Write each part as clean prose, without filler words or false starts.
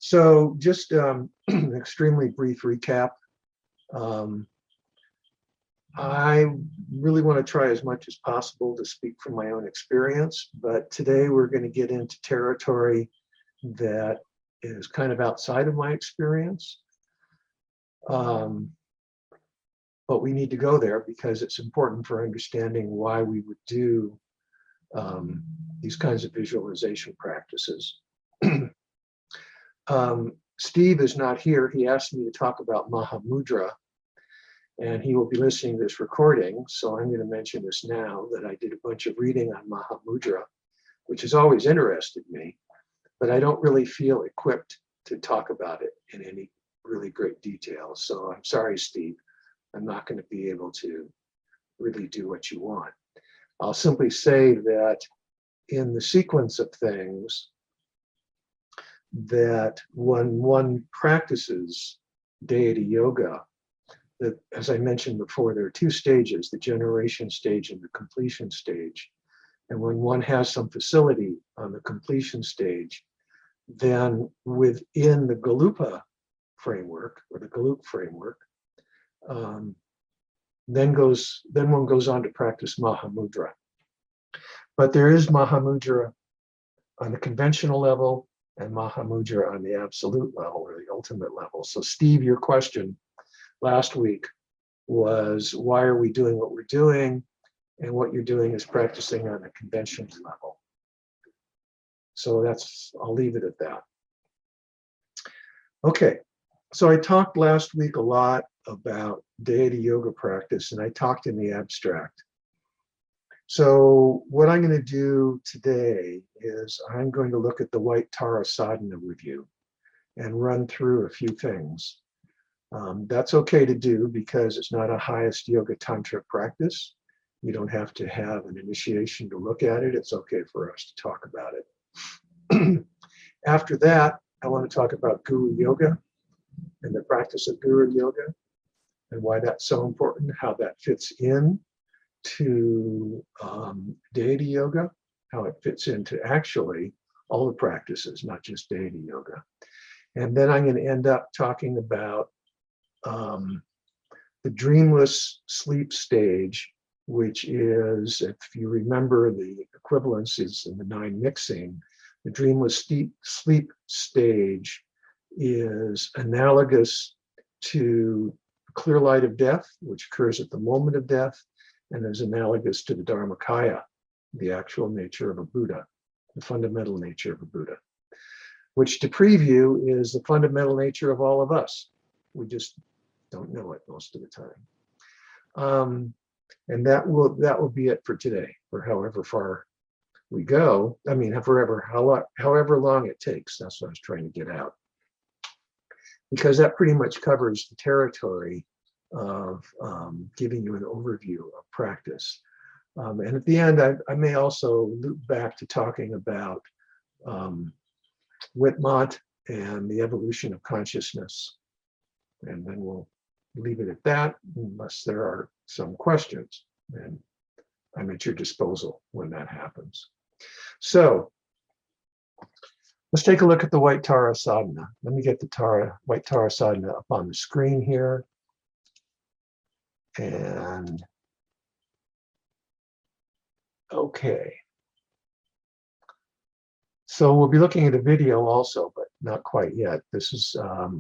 So just an extremely brief recap. Um, I really want to try as much as possible to speak from my own experience, but today we're going to get into territory that is kind of outside of my experience. But we need to go there because it's important for understanding why we would do these kinds of visualization practices. Steve is not here. He asked me to talk about Mahamudra, and he will be listening to this recording. So I'm going to mention this now, that I did a bunch of reading on Mahamudra, which has always interested me, but I don't really feel equipped to talk about it in any really great detail. So I'm sorry, Steve, I'm not going to be able to really do what you want. I'll simply say that in the sequence of things, that when one practices deity yoga, that, as I mentioned before, there are two stages, the generation stage and the completion stage. And when one has some facility on the completion stage, then within the Galupa framework, or the Gelug framework, then one goes on to practice Mahamudra. But there is Mahamudra on the conventional level and Mahamudra on the absolute level, or the ultimate level. So Steve, your question last week was, why are we doing what we're doing? And what you're doing is practicing on a conventional level. So I'll leave it at that. Okay, so I talked last week a lot about deity yoga practice, and I talked in the abstract. So what I'm going to do today is I'm going to look at the White Tara Sadhana review and run through a few things. That's okay to do because it's not a highest yoga tantra practice. You don't have to have an initiation to look at it. It's okay for us to talk about it. After that, I want to talk about Guru Yoga and the practice of Guru Yoga and why that's so important, how that fits in to deity yoga, how it fits into actually all the practices, not just deity yoga. And then I'm going to end up talking about the dreamless sleep stage, which is, if you remember the equivalences in the 9 mixing, the dreamless sleep stage is analogous to clear light of death, which occurs at the moment of death, and is analogous to the Dharmakaya, the actual nature of a Buddha, the fundamental nature of a Buddha, which, to preview, is the fundamental nature of all of us. We just don't know it most of the time. And that will be it for today, or however far we go. I mean, however long it takes. That's what I was trying to get out, because that pretty much covers the territory of giving you an overview of practice. And at the end, I may also loop back to talking about Whitmont and the evolution of consciousness. And then we'll leave it at that, unless there are some questions. And I'm at your disposal when that happens. So let's take a look at the White Tara Sadhana. Let me get the White Tara Sadhana up on the screen here. And okay. So we'll be looking at a video also, but not quite yet. This is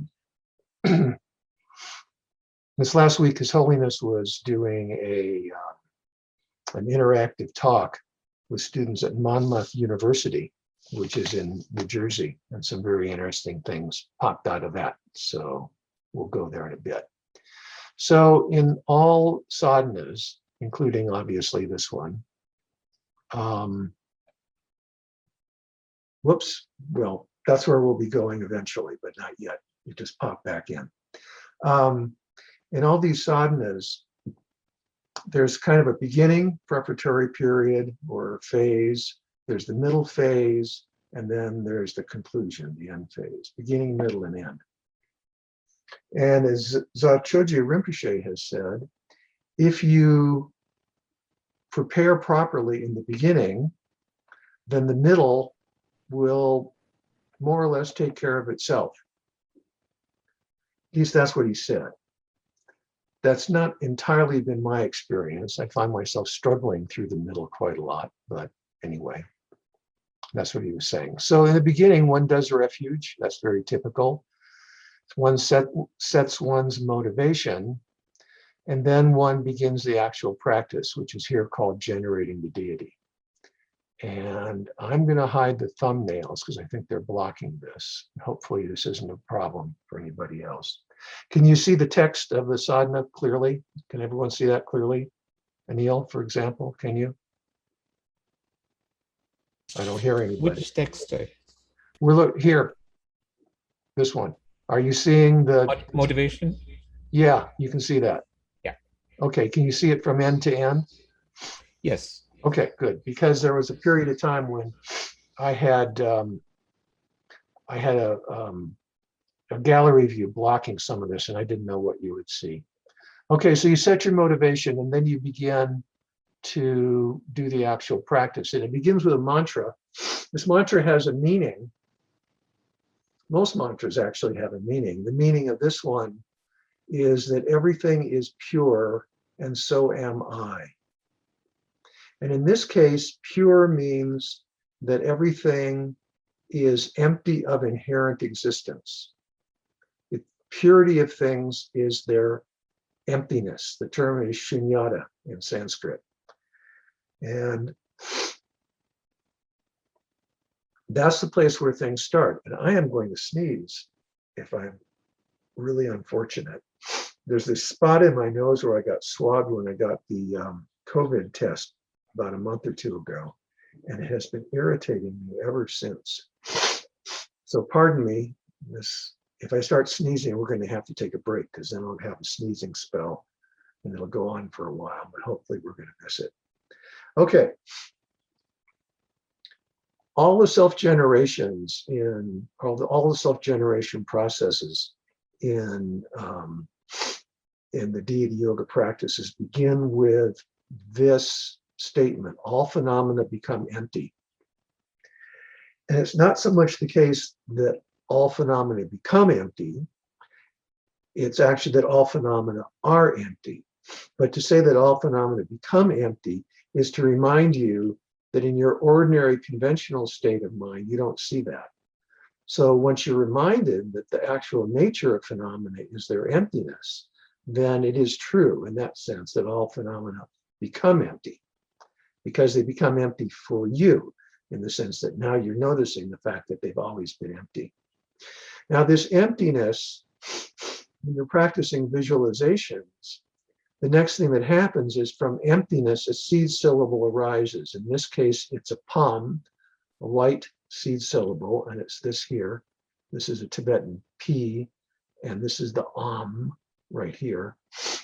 this last week, His Holiness was doing an interactive talk with students at Monmouth University, which is in New Jersey, and some very interesting things popped out of that. So we'll go there in a bit. So in all sadhanas, including obviously this one, well, that's where we'll be going eventually, but not yet. It just popped back in. In all these sadhanas, there's kind of a beginning preparatory period or phase, there's the middle phase, and then there's the conclusion, the end phase, beginning, middle, and end. And as Dzogchen Rinpoche has said, if you prepare properly in the beginning, then the middle will more or less take care of itself. At least that's what he said. That's not entirely been my experience. I find myself struggling through the middle quite a lot, but anyway, that's what he was saying. So in the beginning, one does refuge. That's very typical. One sets one's motivation, and then one begins the actual practice, which is here called generating the deity. And I'm going to hide the thumbnails because I think they're blocking this. Hopefully this isn't a problem for anybody else. Can you see the text of the sadhana clearly? Can everyone see that clearly? Anil, for example, can you? I don't hear anybody. Which text? We're here. This one. Are you seeing the motivation? Yeah, you can see that. Yeah. Okay, can you see it from end to end? Yes. Okay, good. Because there was a period of time when I had a gallery view blocking some of this, and I didn't know what you would see. Okay, so you set your motivation, and then you begin to do the actual practice. And it begins with a mantra. This mantra has a meaning. Most mantras actually have a meaning. The meaning of this one is that everything is pure, and so am I. And in this case, pure means that everything is empty of inherent existence. The purity of things is their emptiness. The term is shunyata in Sanskrit. And that's the place where things start. And I am going to sneeze if I'm really unfortunate. There's this spot in my nose where I got swabbed when I got the COVID test about a month or two ago, and it has been irritating me ever since. So pardon me, if I start sneezing, we're going to have to take a break because then I'll have a sneezing spell and it'll go on for a while, but hopefully we're going to miss it. Okay. All the self-generations in, all the self-generation processes in the deity yoga practices begin with this statement: all phenomena become empty. And it's not so much the case that all phenomena become empty, it's actually that all phenomena are empty. But to say that all phenomena become empty is to remind you that in your ordinary conventional state of mind, you don't see that. So once you're reminded that the actual nature of phenomena is their emptiness, then it is true in that sense that all phenomena become empty, because they become empty for you, in the sense that now you're noticing the fact that they've always been empty. Now, this emptiness, when you're practicing visualizations, the next thing that happens is from emptiness, a seed syllable arises. In this case, it's a pam, a white seed syllable, and it's this here. This is a Tibetan P, and this is the right here.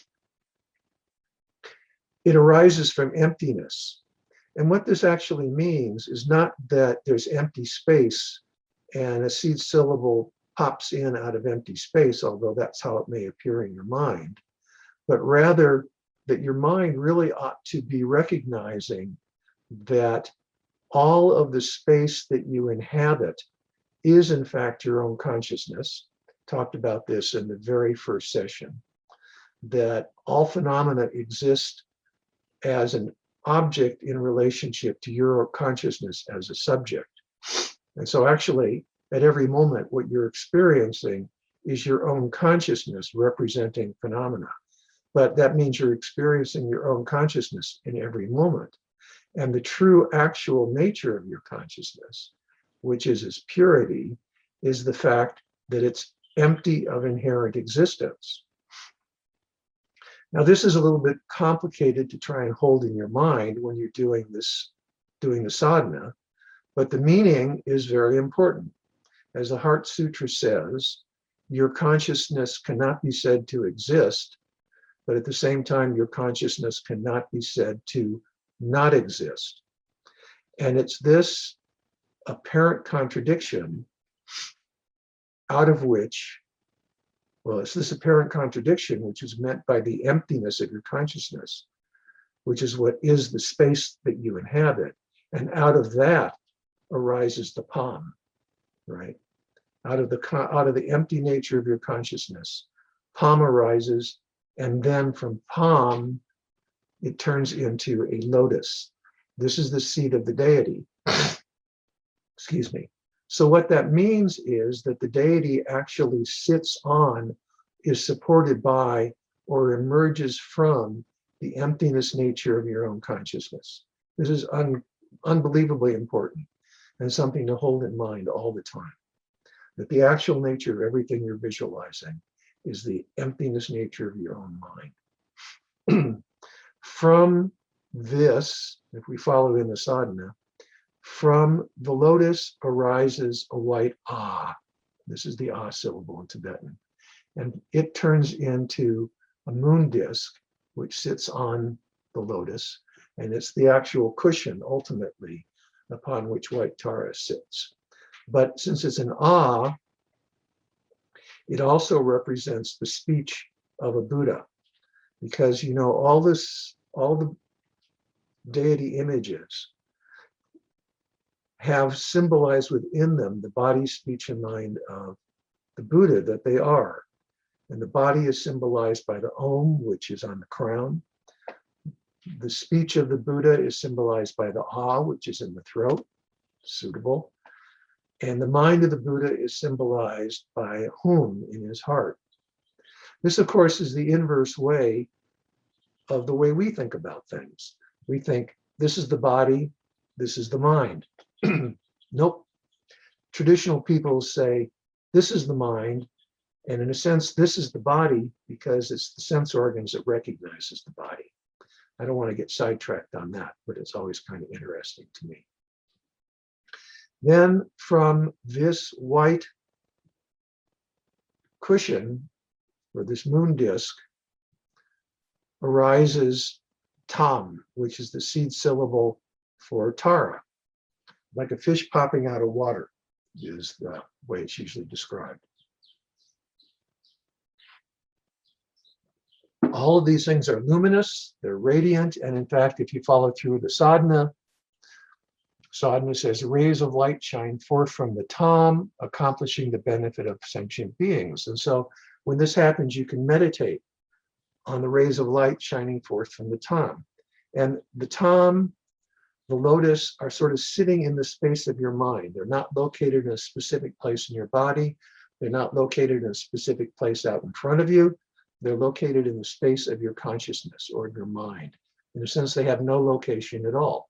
It arises from emptiness. And what this actually means is not that there's empty space and a seed syllable pops in out of empty space, although that's how it may appear in your mind, but rather that your mind really ought to be recognizing that all of the space that you inhabit is in fact your own consciousness. Talked about this in the very first session, that all phenomena exist as an object in relationship to your consciousness as a subject. And so actually, at every moment, what you're experiencing is your own consciousness representing phenomena. But that means you're experiencing your own consciousness in every moment. And the true actual nature of your consciousness, which is its purity, is the fact that it's empty of inherent existence. Now, this is a little bit complicated to try and hold in your mind when you're doing the sadhana, but the meaning is very important. As the Heart Sutra says, your consciousness cannot be said to exist, but at the same time, your consciousness cannot be said to not exist. And it's this apparent contradiction out of which, well, it's this apparent contradiction which is meant by the emptiness of your consciousness, which is what is the space that you inhabit. And out of that arises the pam, right? out of the empty nature of your consciousness. Palm arises, and then from palm, it turns into a lotus. This is the seat of the deity. Excuse me. So what that means is that the deity actually sits on, is supported by, or emerges from the emptiness nature of your own consciousness. This is unbelievably important and something to hold in mind all the time. That the actual nature of everything you're visualizing is the emptiness nature of your own mind. From this, if we follow in the sadhana, from the lotus arises a white ah. This is the ah syllable in Tibetan. And it turns into a moon disk, which sits on the lotus. And it's the actual cushion, ultimately, upon which white Tara sits. But since it's an ah, it also represents the speech of a Buddha. Because, you know, all the deity images have symbolized within them the body, speech, and mind of the Buddha that they are. And the body is symbolized by the Om, which is on the crown. The speech of the Buddha is symbolized by the Ah, which is in the throat, suitable. And the mind of the Buddha is symbolized by Hum in his heart. This, of course, is the inverse way of the way we think about things. We think this is the body, this is the mind. Nope. Traditional people say this is the mind, and in a sense, this is the body because it's the sense organs that recognizes the body. I don't want to get sidetracked on that, but it's always kind of interesting to me. Then from this white cushion, or this moon disk, arises tam, which is the seed syllable for Tara. Like a fish popping out of water is the way it's usually described. All of these things are luminous, they're radiant, and in fact, if you follow through the sadhana, sadhana says rays of light shine forth from the tam, accomplishing the benefit of sentient beings. And so when this happens, you can meditate on the rays of light shining forth from the tam. And the tam, the lotus, are sort of sitting in the space of your mind. They're not located in a specific place in your body. They're not located in a specific place out in front of you. They're located in the space of your consciousness or your mind. In a sense, they have no location at all.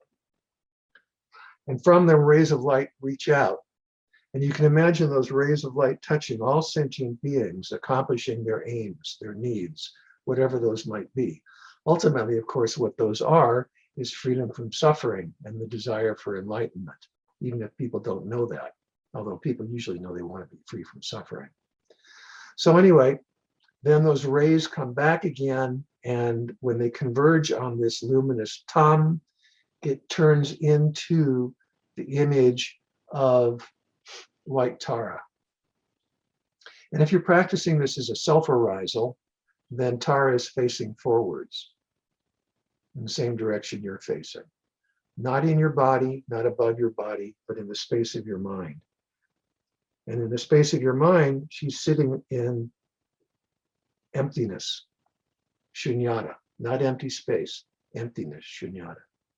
And from them, rays of light reach out. And you can imagine those rays of light touching all sentient beings, accomplishing their aims, their needs, whatever those might be. Ultimately, of course, what those are is freedom from suffering and the desire for enlightenment, even if people don't know that, although people usually know they want to be free from suffering. So anyway, then those rays come back again, and when they converge on this luminous tam, it turns into the image of white Tara. And if you're practicing this as a self-arisal, then Tara is facing forwards in the same direction you're facing. Not in your body, not above your body, but in the space of your mind. And in the space of your mind, she's sitting in emptiness, shunyata, not empty space, emptiness, shunyata.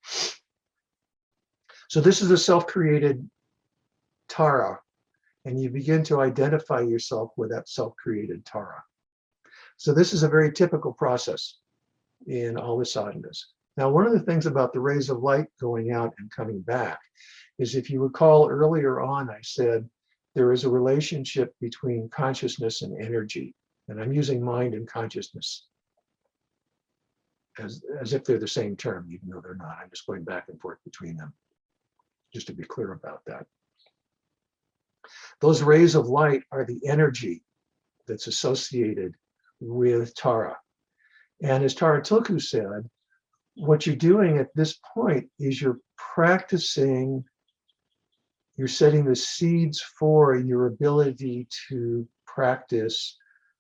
So this is a self-created Tara, and you begin to identify yourself with that self-created Tara. So this is a very typical process in all the sadhanas. Now, one of the things about the rays of light going out and coming back is, if you recall earlier on, I said there is a relationship between consciousness and energy. And I'm using mind and consciousness as if they're the same term, even though they're not. I'm just going back and forth between them, just to be clear about that. Those rays of light are the energy that's associated with Tara. And as Tara Tulku said, what you're doing at this point is you're practicing, you're setting the seeds for your ability to practice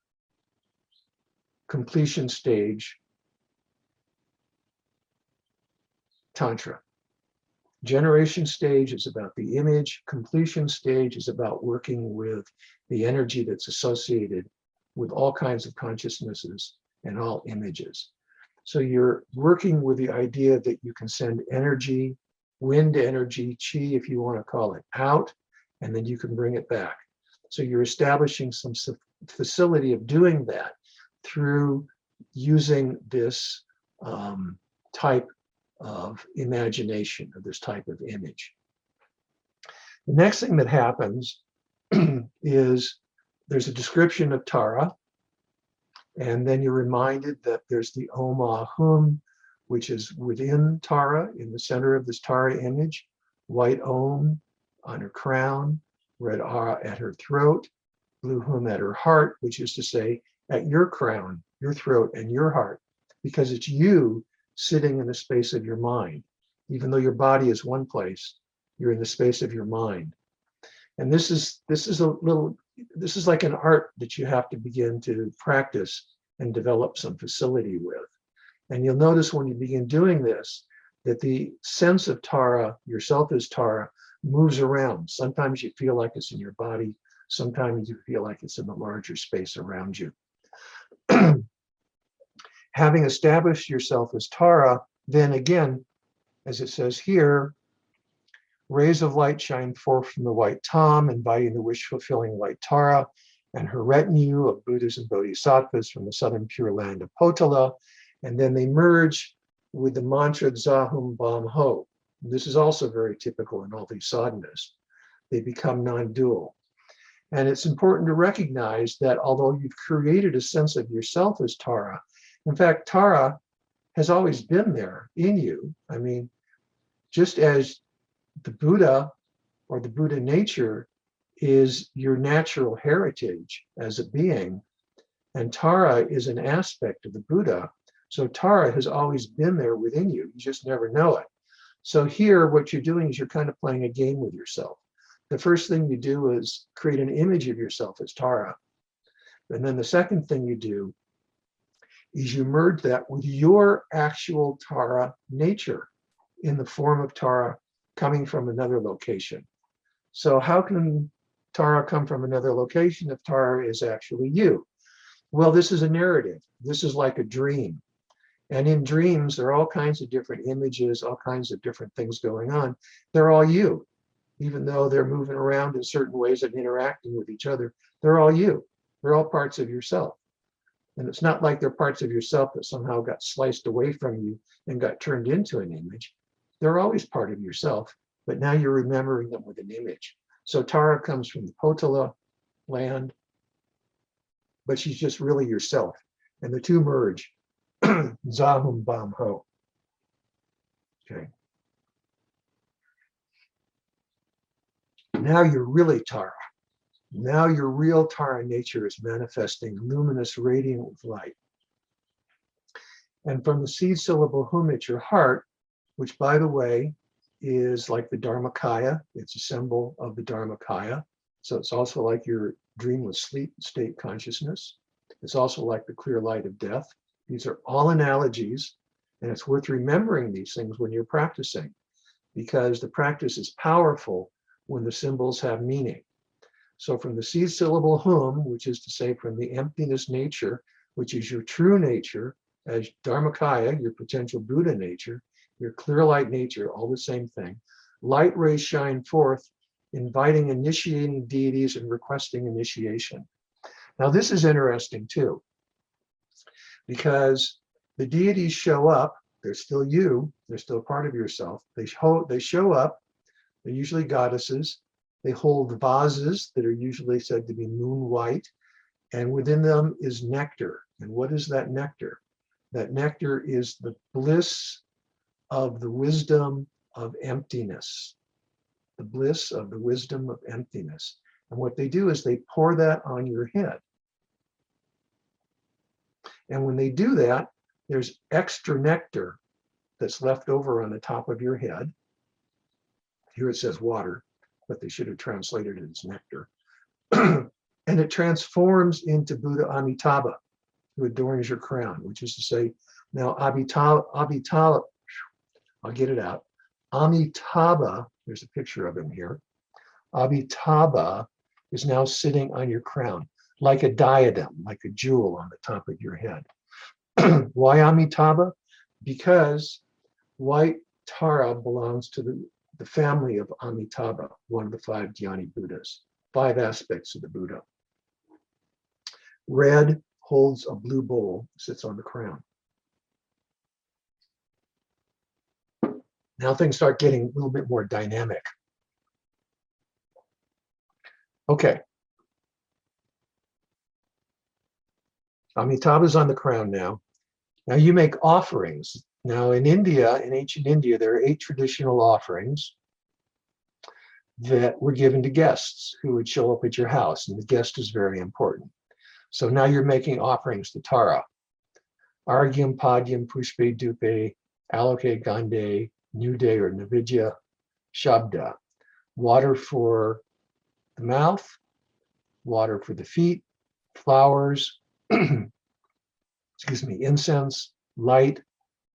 completion stage Tantra. Generation stage is about the image. Completion stage is about working with the energy that's associated with all kinds of consciousnesses and all images. So you're working with the idea that you can send energy, wind energy, chi, if you want to call it, out, and then you can bring it back. So you're establishing some facility of doing that through using this type of imagination, or this type of image. The next thing that happens is there's a description of Tara, and then you're reminded that there's the Om Ah Hum, which is within Tara, in the center of this Tara image, white Om on her crown, red Ara at her throat, blue Hum at her heart, which is to say, at your crown, your throat, and your heart, because it's you sitting in the space of your mind. Even though your body is one place, you're in the space of your mind. And this is like an art that you have to begin to practice and develop some facility with. And you'll notice when you begin doing this, that the sense of Tara, yourself as Tara, moves around. Sometimes you feel like it's in your body. Sometimes you feel like it's in the larger space around you. Having established yourself as Tara, then again, as it says here, rays of light shine forth from the white Tom, inviting the wish-fulfilling white Tara and her retinue of Buddhas and Bodhisattvas from the southern Pure Land of Potala, and then they merge with the mantra Zahum Bam Ho. This is also very typical in all these sadhanas. They become non-dual. And it's important to recognize that although you've created a sense of yourself as Tara, in fact, Tara has always been there in you. I mean, just as the Buddha or the Buddha nature is your natural heritage as a being, and Tara is an aspect of the Buddha. So Tara has always been there within you. You just never know it. So here, what you're doing is you're kind of playing a game with yourself. The first thing you do is create an image of yourself as Tara. And then the second thing you do is you merge that with your actual Tara nature in the form of Tara coming from another location. So how can Tara come from another location if Tara is actually you? Well, this is a narrative. This is like a dream. And in dreams, there are all kinds of different images, all kinds of different things going on. They're all you. Even though they're moving around in certain ways and interacting with each other, they're all you. They're all parts of yourself. And it's not like they're parts of yourself that somehow got sliced away from you and got turned into an image. They're always part of yourself, but now you're remembering them with an image. So Tara comes from the Potala land, but she's just really yourself. And the two merge. Zahum Bam Ho. Okay. Now you're really Tara. Now your real Tara nature is manifesting luminous, radiant with light. And from the seed syllable Hum at your heart, which by the way is like the Dharmakaya, it's a symbol of the Dharmakaya. So it's also like your dreamless sleep state consciousness. It's also like the clear light of death. These are all analogies, and it's worth remembering these things when you're practicing, because the practice is powerful when the symbols have meaning. So from the seed syllable Hum, which is to say from the emptiness nature, which is your true nature, as Dharmakaya, your potential Buddha nature, your clear light nature, all the same thing, light rays shine forth, inviting initiating deities and requesting initiation. Now this is interesting too, because the deities show up, they're still you, they're still part of yourself. They show up, they're usually goddesses. They hold vases that are usually said to be moon white, and within them is nectar. And what is that nectar? That nectar is the bliss of the wisdom of emptiness, the bliss of the wisdom of emptiness. And what they do is they pour that on your head. And when they do that, there's extra nectar that's left over on the top of your head. Here it says water, but they should have translated it as nectar. And it transforms into Buddha Amitabha, who adorns your crown, which is to say, now Amitabha, I'll get it out. Amitabha, there's a picture of him here. Amitabha is now sitting on your crown, like a diadem, like a jewel on the top of your head. Why Amitabha? Because white Tara belongs to the family of Amitabha, one of the 5 Dhyani Buddhas, 5 aspects of the Buddha. Red holds a blue bowl, sits on the crown. Now things start getting a little bit more dynamic. Okay. Amitabha's on the crown now. Now you make offerings. Now in India, in ancient India, there are 8 traditional offerings that were given to guests who would show up at your house, and the guest is very important. So now you're making offerings to Tara. Argyam, Padyam, Pushpe, Dupe, Aloke, Gande, Nude or Navidya, Shabda. Water for the mouth, water for the feet, flowers, excuse me, incense, light,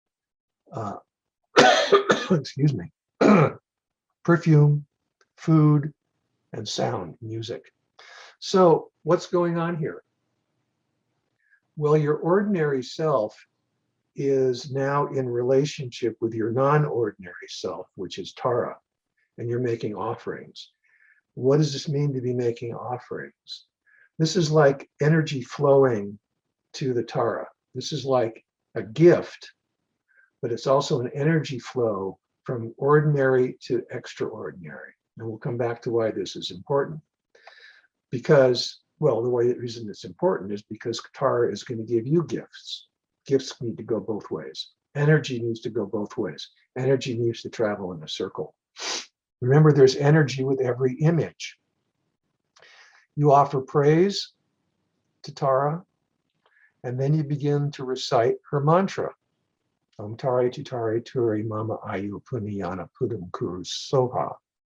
excuse me, perfume, food, and sound, music. So what's going on here? Well, your ordinary self is now in relationship with your non-ordinary self, which is Tara, and you're making offerings. What does this mean to be making offerings? This is like energy flowing to the Tara. This is like a gift, but it's also an energy flow from ordinary to extraordinary. And we'll come back to why this is important. Because, well, the reason it's important is because Tara is going to give you gifts. Gifts need to go both ways. Energy needs to go both ways. Energy needs to travel in a circle. Remember, there's energy with every image. You offer praise to Tara, and then you begin to recite her mantra. Om Tari Tutari Turi Mama Ayu Punyana Pudam Kuru Soha.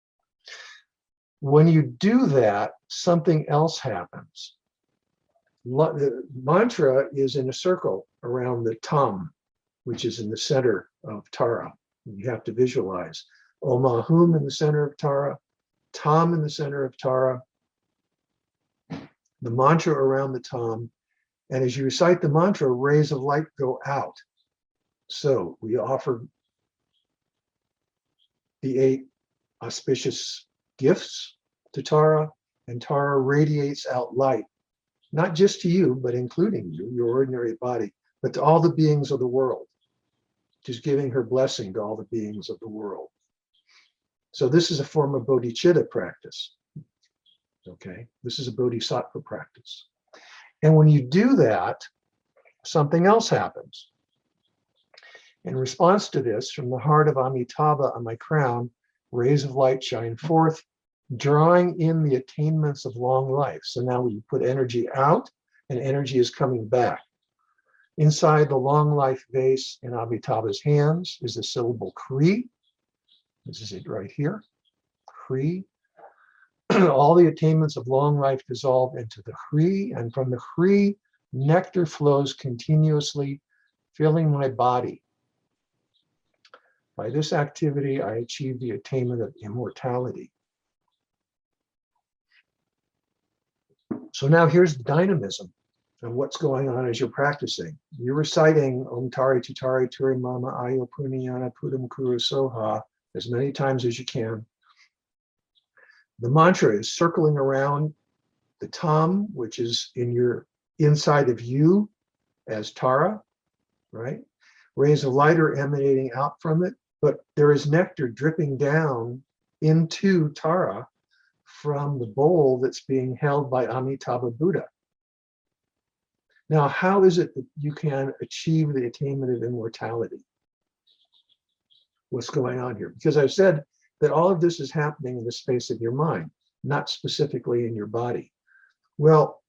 When you do that, something else happens. The mantra is in a circle around the Tam, which is in the center of Tara. You have to visualize Om Ahum in the center of Tara, Tam in the center of Tara, the mantra around the Tam, and as you recite the mantra, rays of light go out. So we offer the 8 auspicious gifts to Tara, and Tara radiates out light, not just to you, but including you, your ordinary body, but to all the beings of the world. She's giving her blessing to all the beings of the world. So this is a form of bodhicitta practice. Okay, this is a bodhisattva practice. And when you do that, something else happens. In response to this, from the heart of Amitabha on my crown, rays of light shine forth, drawing in the attainments of long life. So now we put energy out, and energy is coming back. Inside the long life vase in Amitabha's hands is the syllable Kri. This is it right here, Kri. All the attainments of long life dissolve into the Kri, and from the Kri, nectar flows continuously, filling my body. By this activity, I achieve the attainment of immortality. So now here's the dynamism of what's going on as you're practicing. You're reciting Om Tari Tutari Turi Mama Ayo Punyana Pudam Kuru Soha as many times as you can. The mantra is circling around the Tam, which is in your inside of you as Tara, right? Rays of light are emanating out from it, but there is nectar dripping down into Tara from the bowl that's being held by Amitabha Buddha. Now, how is it that you can achieve the attainment of immortality? What's going on here? Because I've said that all of this is happening in the space of your mind, not specifically in your body. Well,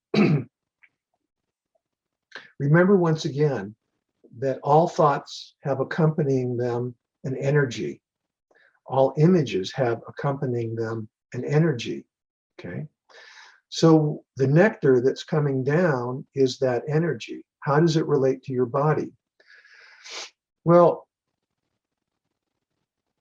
remember once again that all thoughts have accompanying them an energy. All images have accompanying them an energy, okay? So the nectar that's coming down is that energy. How does it relate to your body? Well,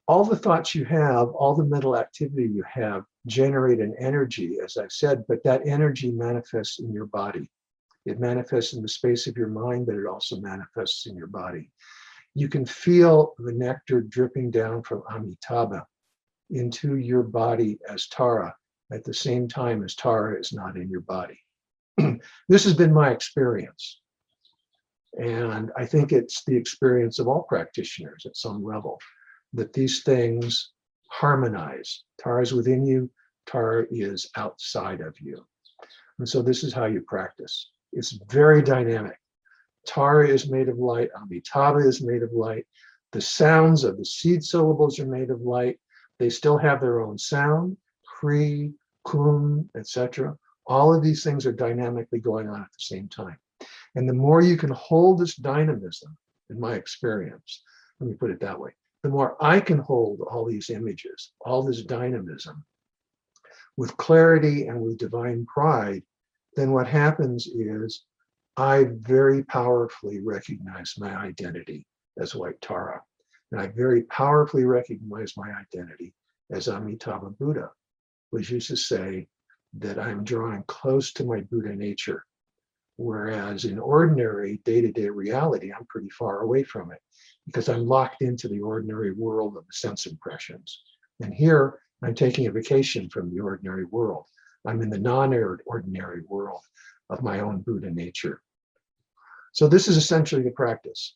all the thoughts you have, all the mental activity you have generate an energy, as I've said, but that energy manifests in your body. It manifests in the space of your mind, but it also manifests in your body. You can feel the nectar dripping down from Amitabha into your body as Tara at the same time as Tara is not in your body. This has been my experience. And I think it's the experience of all practitioners at some level, that these things harmonize. Tara is within you, Tara is outside of you. And so this is how you practice. It's very dynamic. Tara is made of light, Amitabha is made of light. The sounds of the seed syllables are made of light. They still have their own sound, Kri, Kum, etc. All of these things are dynamically going on at the same time. And the more you can hold this dynamism, in my experience, let me put it that way, the more I can hold all these images, all this dynamism with clarity and with divine pride, then what happens is I very powerfully recognize my identity as White Tara. And I very powerfully recognize my identity as Amitabha Buddha, which used to say that I'm drawing close to my Buddha nature. Whereas in ordinary day-to-day reality, I'm pretty far away from it because I'm locked into the ordinary world of the sense impressions. And here, I'm taking a vacation from the ordinary world. I'm in the non-ordinary world of my own Buddha nature. So this is essentially the practice.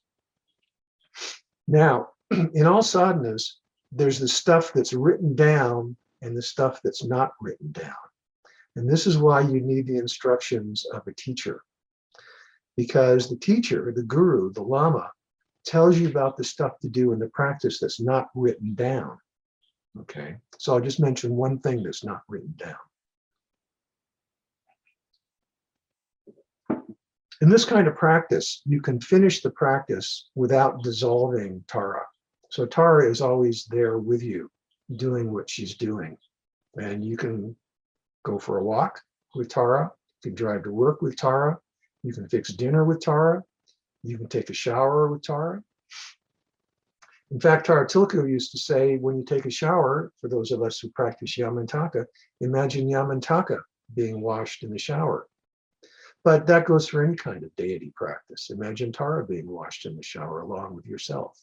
Now, in all sadhanas, there's the stuff that's written down and the stuff that's not written down. And this is why you need the instructions of a teacher. Because the teacher, the guru, the lama, tells you about the stuff to do in the practice that's not written down. Okay, so I'll just mention one thing that's not written down. In this kind of practice, you can finish the practice without dissolving Tara. So Tara is always there with you, doing what she's doing. And you can go for a walk with Tara, you can drive to work with Tara, you can fix dinner with Tara, you can take a shower with Tara. In fact, Tara Tilku used to say, when you take a shower, for those of us who practice Yamantaka, imagine Yamantaka being washed in the shower. But that goes for any kind of deity practice. Imagine Tara being washed in the shower along with yourself.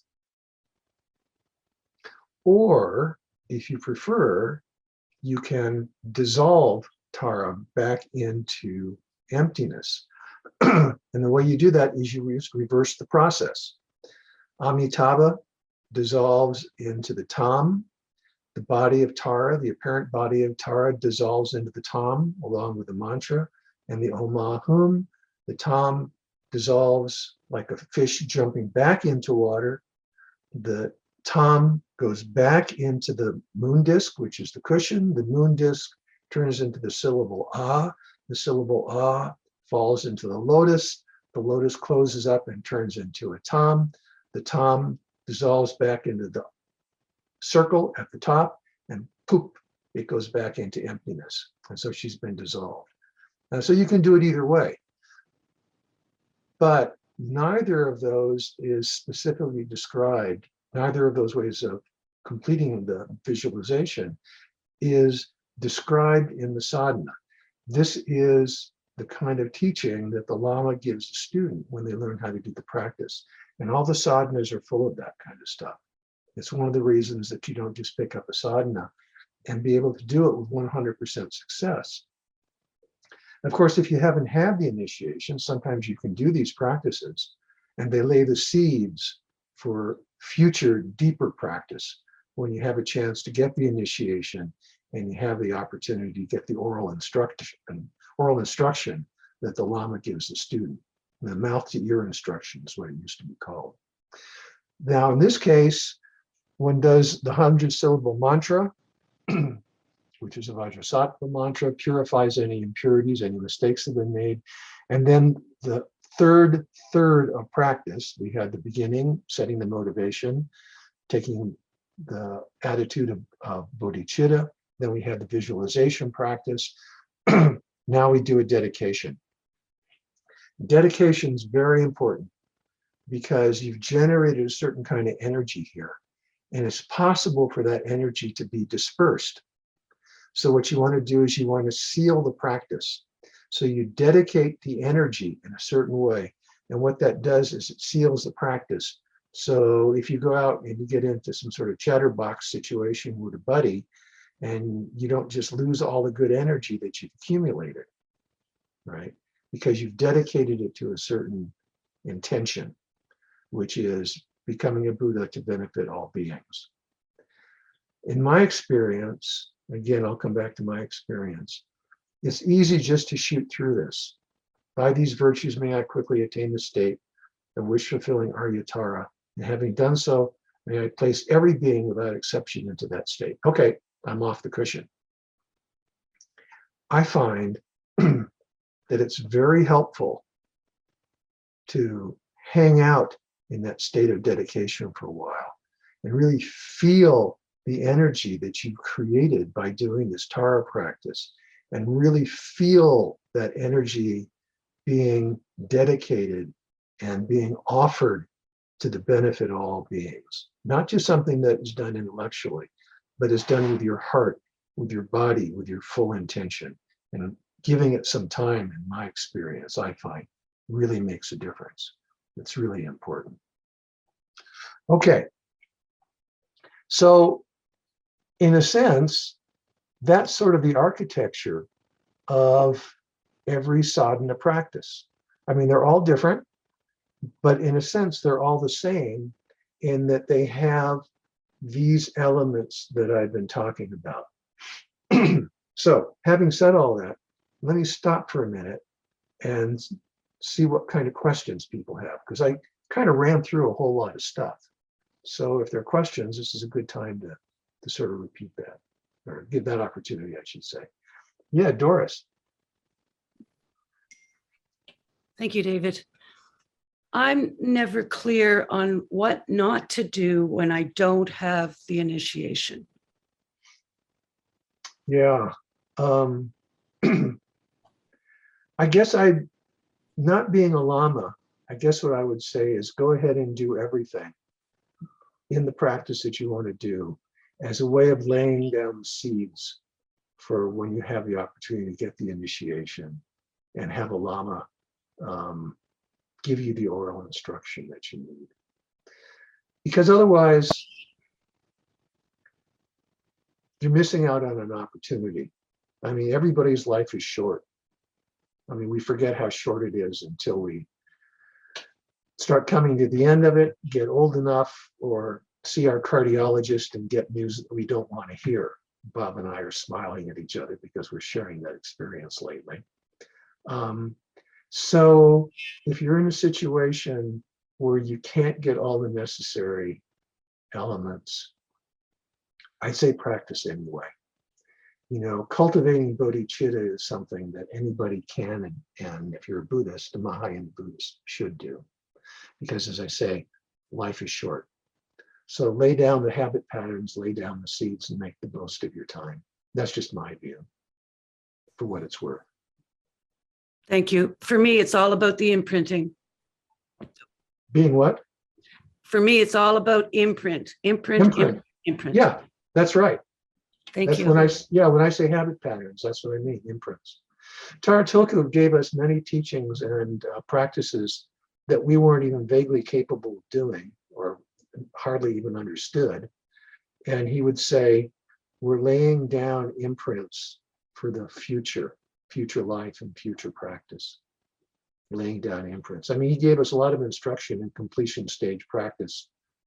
Or, if you prefer, you can dissolve Tara back into emptiness. And the way you do that is you reverse the process. Amitabha dissolves into the Tam. The body of Tara, the apparent body of Tara, dissolves into the Tam along with the mantra and the Om Ahum. The Tam dissolves like a fish jumping back into water. The Tam goes back into the moon disk, which is the cushion. The moon disk turns into the syllable Ah. The syllable Ah falls into the lotus. The lotus closes up and turns into a Tam. The Tam dissolves back into the circle at the top, and poop, it goes back into emptiness. And so she's been dissolved. And so you can do it either way. But neither of those is specifically described, neither of those ways of completing the visualization is described in the sadhana. This is the kind of teaching that the Lama gives the student when they learn how to do the practice. And all the sadhanas are full of that kind of stuff. It's one of the reasons that you don't just pick up a sadhana and be able to do it with 100% success. Of course, if you haven't had the initiation, sometimes you can do these practices and they lay the seeds for future deeper practice when you have a chance to get the initiation and you have the opportunity to get the oral instruction that the Lama gives the student. The mouth to ear instruction is what it used to be called. Now, in this case, one does the 100-syllable mantra, which is a Vajrasattva mantra, purifies any impurities, any mistakes that have been made. And then the third of practice, we had the beginning, setting the motivation, taking the attitude of bodhicitta. Then we had the visualization practice. Now we do a dedication. Dedication is very important because you've generated a certain kind of energy here. And it's possible for that energy to be dispersed. So what you want to do is you want to seal the practice. So you dedicate the energy in a certain way. And what that does is it seals the practice. So if you go out and you get into some sort of chatterbox situation with a buddy, and you don't just lose all the good energy that you've accumulated, right? Because you've dedicated it to a certain intention, which is becoming a Buddha to benefit all beings. In my experience, again, I'll come back to my experience, it's easy just to shoot through this. By these virtues may I quickly attain the state of wish-fulfilling Aryatara, and having done so, may I place every being without exception into that state. Okay, I'm off the cushion. I find that it's very helpful to hang out in that state of dedication for a while and really feel the energy that you've created by doing this Tara practice, and really feel that energy being dedicated and being offered to the benefit of all beings. Not just something that is done intellectually, but is done with your heart, with your body, with your full intention. And giving it some time, in my experience, I find really makes a difference. It's really important. Okay. So in a sense, that's sort of the architecture of every sadhana practice. I mean, they're all different, but in a sense, they're all the same in that they have these elements that I've been talking about. So having said all that, let me stop for a minute and see what kind of questions people have, because I kind of ran through a whole lot of stuff. So if there are questions, this is a good time to sort of repeat that, or give that opportunity, I should say. Yeah, Doris. Thank you, David. I'm never clear on what not to do when I don't have the initiation. Yeah. I guess not being a lama, I guess what I would say is go ahead and do everything in the practice that you want to do as a way of laying down the seeds for when you have the opportunity to get the initiation and have a lama give you the oral instruction that you need. Because otherwise, you're missing out on an opportunity. I mean, everybody's life is short. I mean, we forget how short it is until we start coming to the end of it, get old enough, or see our cardiologist and get news that we don't want to hear. Bob and I are smiling at each other because we're sharing that experience lately. So if you're in a situation where you can't get all the necessary elements, I'd say practice anyway. You know, cultivating bodhicitta is something that anybody can, and if you're a Buddhist, a Mahayana Buddhist should do. Because as I say, life is short. So lay down the habit patterns, lay down the seeds, and make the most of your time. That's just my view, for what it's worth. Thank you. For me, it's all about the imprinting. Being what? For me, it's all about imprint. Imprint. Yeah, that's right. Thank That's you. when I say habit patterns, that's what I mean, imprints. Tara Tulku gave us many teachings and practices that we weren't even vaguely capable of doing or hardly even understood. And he would say, we're laying down imprints for the future life and future practice. Laying down imprints. I mean, he gave us a lot of instruction in completion stage practice.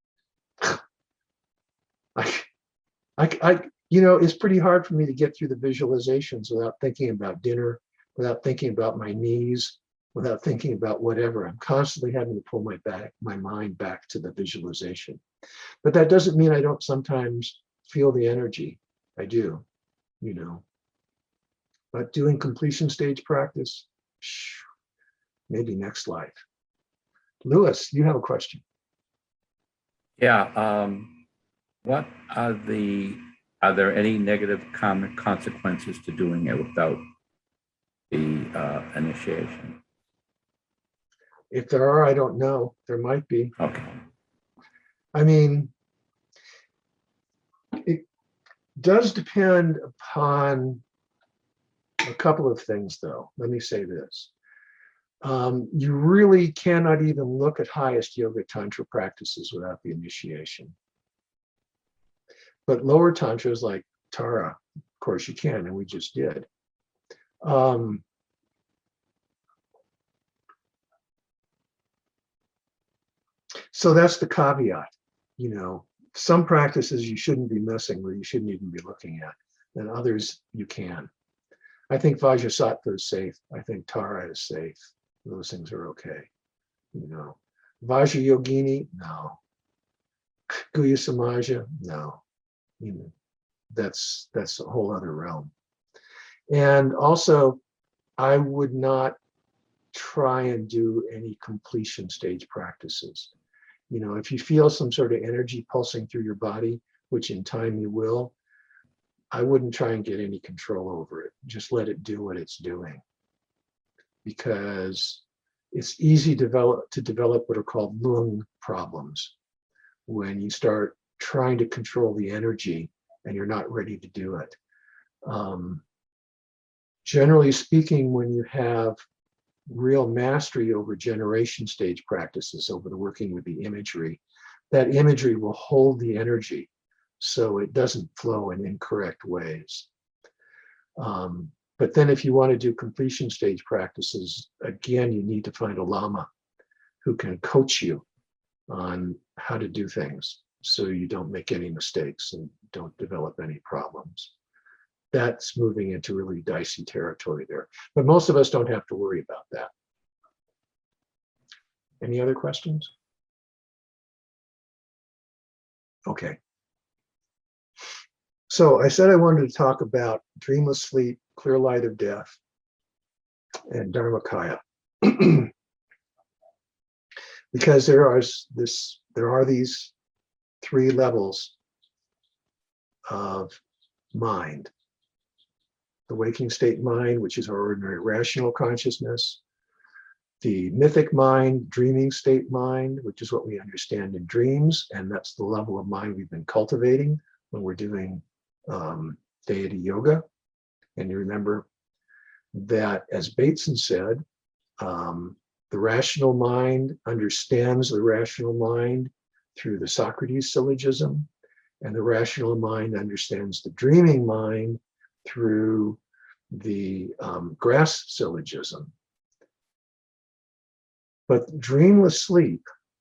You know, it's pretty hard for me to get through the visualizations without thinking about dinner, without thinking about my knees, without thinking about whatever. I'm constantly having to pull my mind back to the visualization. But that doesn't mean I don't sometimes feel the energy. I do, you know. But doing completion stage practice, maybe next life. Lewis, you have a question. Yeah. What are there any negative consequences to doing it without the initiation? If there are, I don't know. There might be. Okay. I mean, It does depend upon a couple of things, though. Let me say this. You really cannot even look at highest yoga tantra practices without the initiation. But lower tantras like Tara, of course you can, and we just did. So that's the caveat. You know, some practices you shouldn't be messing with, you shouldn't even be looking at, and others you can. I think Vajrasattva is safe. I think Tara is safe. Those things are okay. You know, Vajrayogini, no. Guhya Samaja, no. You know, that's a whole other realm. And also, I would not try and do any completion stage practices. You know, if you feel some sort of energy pulsing through your body, which in time you will, I wouldn't try and get any control over it. Just let it do what it's doing. Because it's easy to develop what are called lung problems when you start trying to control the energy and you're not ready to do it. Generally speaking, when you have real mastery over generation stage practices, over the working with the imagery, that imagery will hold the energy so it doesn't flow in incorrect ways. But then if you want to do completion stage practices, again, you need to find a lama who can coach you on how to do things so you don't make any mistakes and don't develop any problems. That's moving into really dicey territory there. But most of us don't have to worry about that. Any other questions? Okay. So I said I wanted to talk about dreamless sleep, clear light of death, and Dharmakaya. Because there are these three levels of mind. The waking state mind, which is our ordinary rational consciousness. The mythic mind, dreaming state mind, which is what we understand in dreams. And that's the level of mind we've been cultivating when we're doing deity yoga. And you remember that, as Bateson said, the rational mind understands the rational mind through the Socrates syllogism, and the rational mind understands the dreaming mind through the Grass syllogism. But dreamless sleep,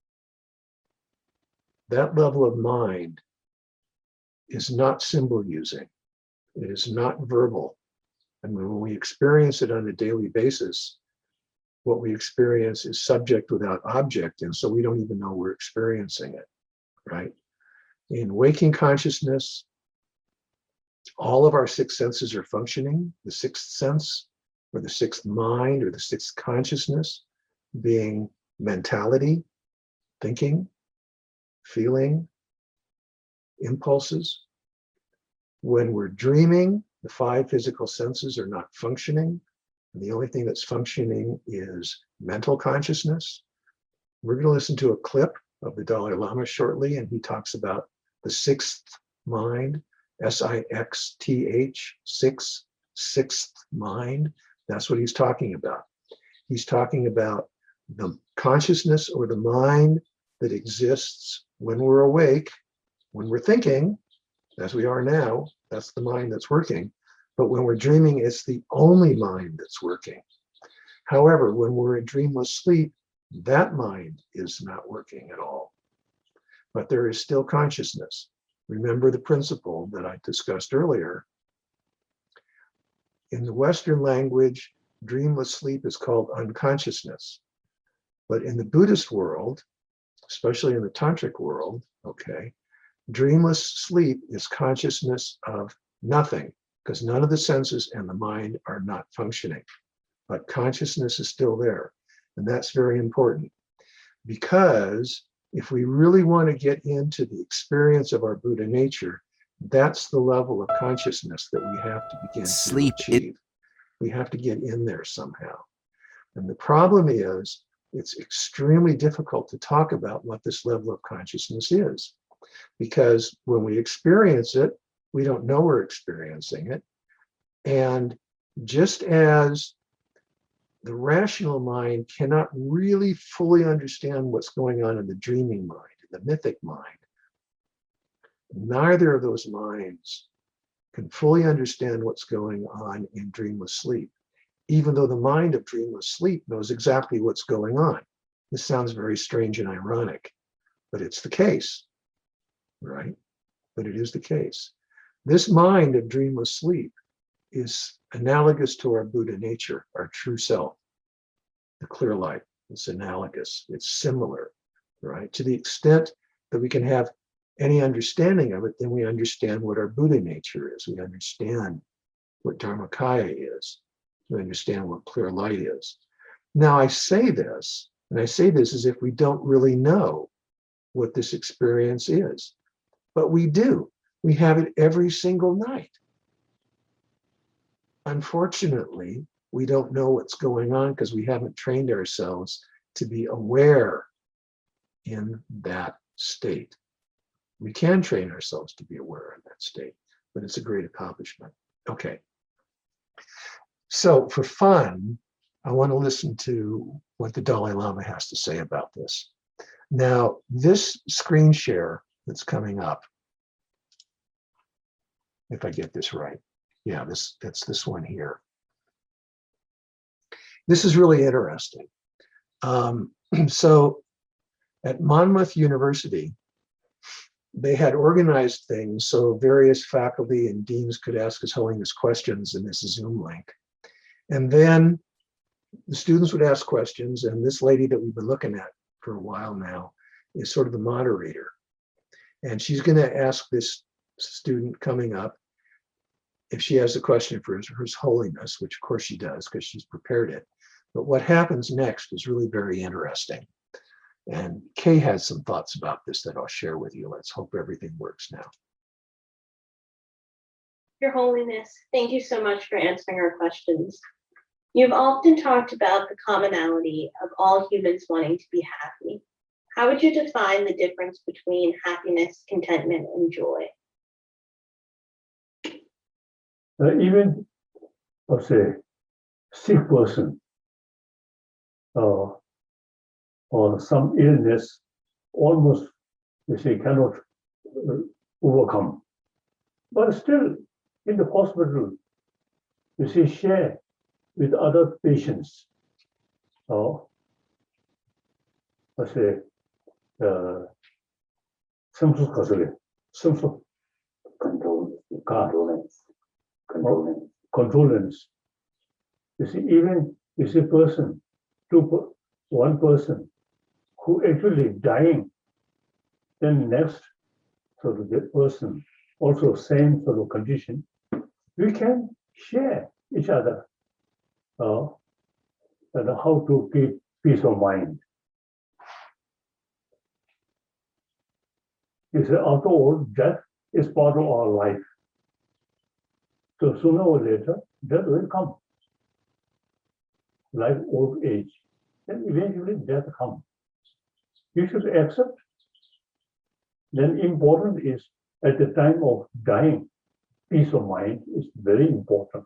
that level of mind, is not symbol using. It is not verbal. And when we experience it on a daily basis, what we experience is subject without object, and so we don't even know we're experiencing it, right? In waking consciousness, all of our six senses are functioning. The sixth sense, or the sixth mind, or the sixth consciousness being mentality, thinking, feeling, impulses. When we're dreaming, the five physical senses are not functioning. And the only thing that's functioning is mental consciousness. We're going to listen to a clip of the Dalai Lama shortly, and he talks about the sixth mind, S-I-X-T-H, sixth mind. That's what he's talking about. He's talking about the consciousness or the mind that exists when we're awake, when we're thinking, as we are now. That's the mind that's working. But when we're dreaming, it's the only mind that's working. However, when we're in dreamless sleep, that mind is not working at all. But there is still consciousness. Remember the principle that I discussed earlier. In the Western language, dreamless sleep is called unconsciousness. But in the Buddhist world, especially in the Tantric world, okay, dreamless sleep is consciousness of nothing, because none of the senses and the mind are not functioning. But consciousness is still there. And that's very important, because if we really want to get into the experience of our Buddha nature, that's the level of consciousness that we have to begin to achieve. We have to get in there somehow. And the problem is, it's extremely difficult to talk about what this level of consciousness is. because when we experience it, we don't know we're experiencing it. And just as the rational mind cannot really fully understand what's going on in the dreaming mind, in the mythic mind, neither of those minds can fully understand what's going on in dreamless sleep, even though the mind of dreamless sleep knows exactly what's going on. This sounds very strange and ironic, but it's the case, right? But it is the case. This mind of dreamless sleep is analogous to our Buddha nature, our true self, the clear light. It's analogous, it's similar, right? To the extent that we can have any understanding of it, then we understand what our Buddha nature is. We understand what Dharmakaya is. We understand what clear light is. Now I say this, and I say this as if we don't really know what this experience is, but we do. We have it every single night. Unfortunately, we don't know what's going on because we haven't trained ourselves to be aware in that state. We can train ourselves to be aware in that state, but it's a great accomplishment. Okay. So for fun, I want to listen to what the Dalai Lama has to say about this. Now, this screen share that's coming up, if I get this right, yeah, that's this one here. This is really interesting. So at Monmouth University, they had organized things so various faculty and deans could ask His Holiness questions in this Zoom link. And then the students would ask questions, and this lady that we've been looking at for a while now is sort of the moderator. And she's going to ask this student coming up if she has a question for His Holiness, which of course she does because she's prepared it. But what happens next is really very interesting. And Kay has some thoughts about this that I'll share with you. Let's hope everything works now. Your Holiness, thank you so much for answering our questions. You've often talked about the commonality of all humans wanting to be happy. How would you define the difference between happiness, contentment, and joy? Even, let's say, sick person or some illness, almost, you say, cannot overcome. But still, in the hospital, you see, share with other patients. Let's say, condolence. You see, even you see one person who actually dying, then next sort of the person also same sort of condition, we can share each other and how to keep peace of mind. You see, after all, death is part of our life. So sooner or later, death will come. Like old age, then eventually death comes. You should accept. Then important is at the time of dying, peace of mind is very important.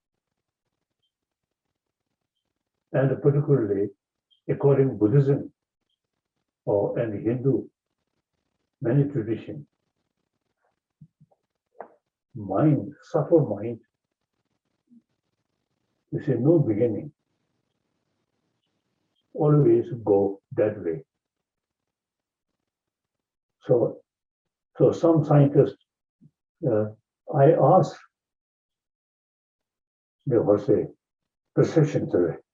And particularly according to Buddhism and Hindu, many traditions, mind, subtle mind, you say no beginning. Always go that way. So some scientists, I asked, they will say, perception,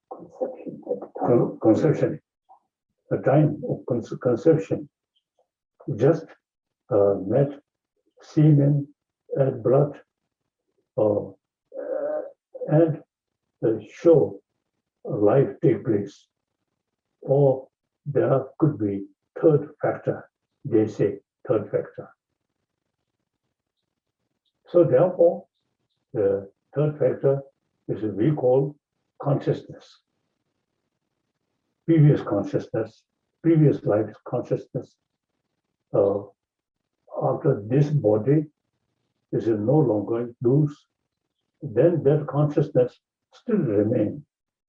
conception, the time of conception, just met semen and blood, and show life take place. Or there could be third factor, they say third factor. So therefore, the third factor is what we call consciousness. Previous consciousness, previous life consciousness, after this body is no longer loose, then that consciousness still remains.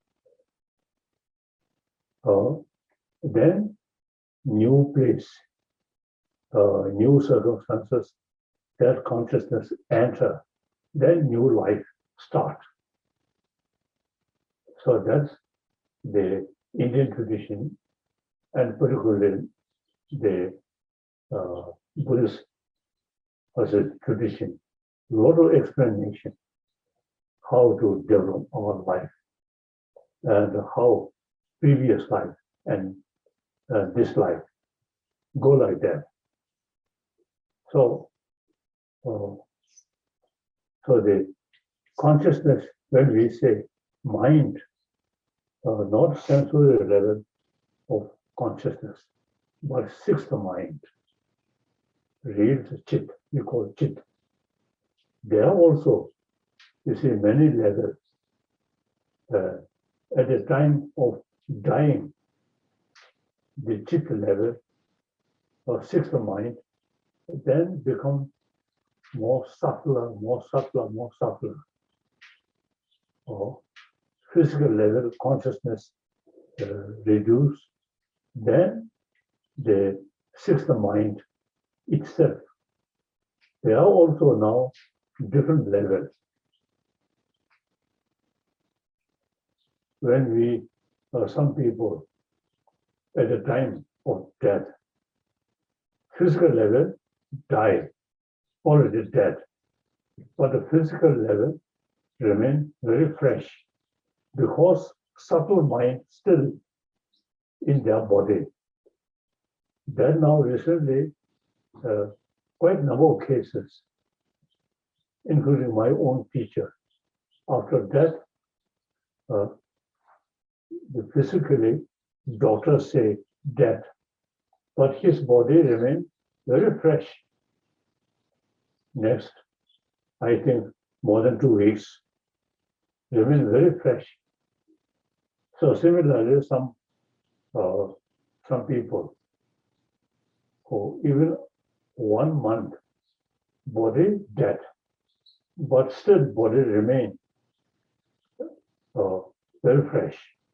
Then new place, new circumstances, that consciousness enter, then new life start. So that's the Indian tradition, and particularly the Buddhist as a tradition. A lot of explanation how to develop our life and how previous life and this life go like that. So, so the consciousness, when we say mind, not sensory level of consciousness, but sixth mind, real chit, we call it chit. There are also, you see, many levels. At the time of dying, the chit level or sixth mind then become more subtler, more subtler, more subtler. Or physical level consciousness reduce, then the sixth mind itself. There are also now different levels. When we, some people, at the time of death, physical level die, already dead, but the physical level remain very fresh because subtle mind still in their body. Then now recently, quite a number of cases, including my own teacher, after death, the physically doctors say dead, but his body remained very fresh. Next, I think more than 2 weeks, remain very fresh. So similarly, some people who even 1 month body dead, but still body remain very fresh.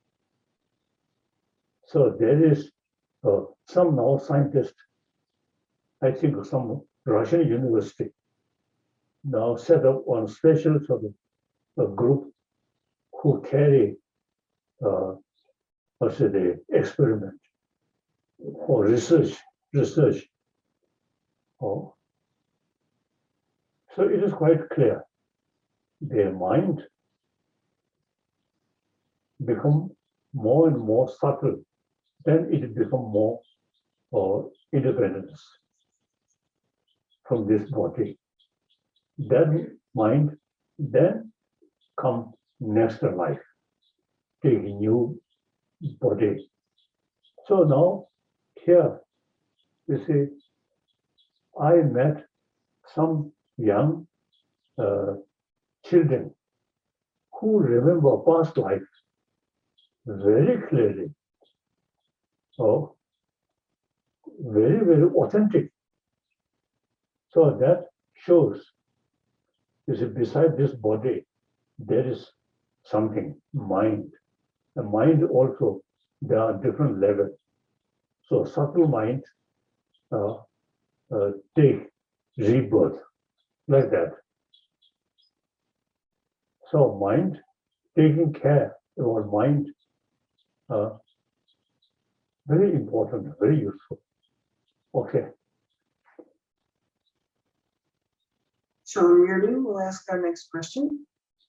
So there is some now scientists, I think some Russian university, now set up one special sort of a group who carry the experiment or research. So it is quite clear. Their mind become more and more subtle, then it become more independence from this body. Then mind then come next life, take a new body. So now here, you see, I met some young children who remember past life very clearly. So very, very authentic. So that shows, you see, beside this body, there is something, mind. The mind also, there are different levels. So subtle mind take rebirth, like that. So mind, taking care about mind, very important, very useful. Okay. Sean Reardon will ask our next question.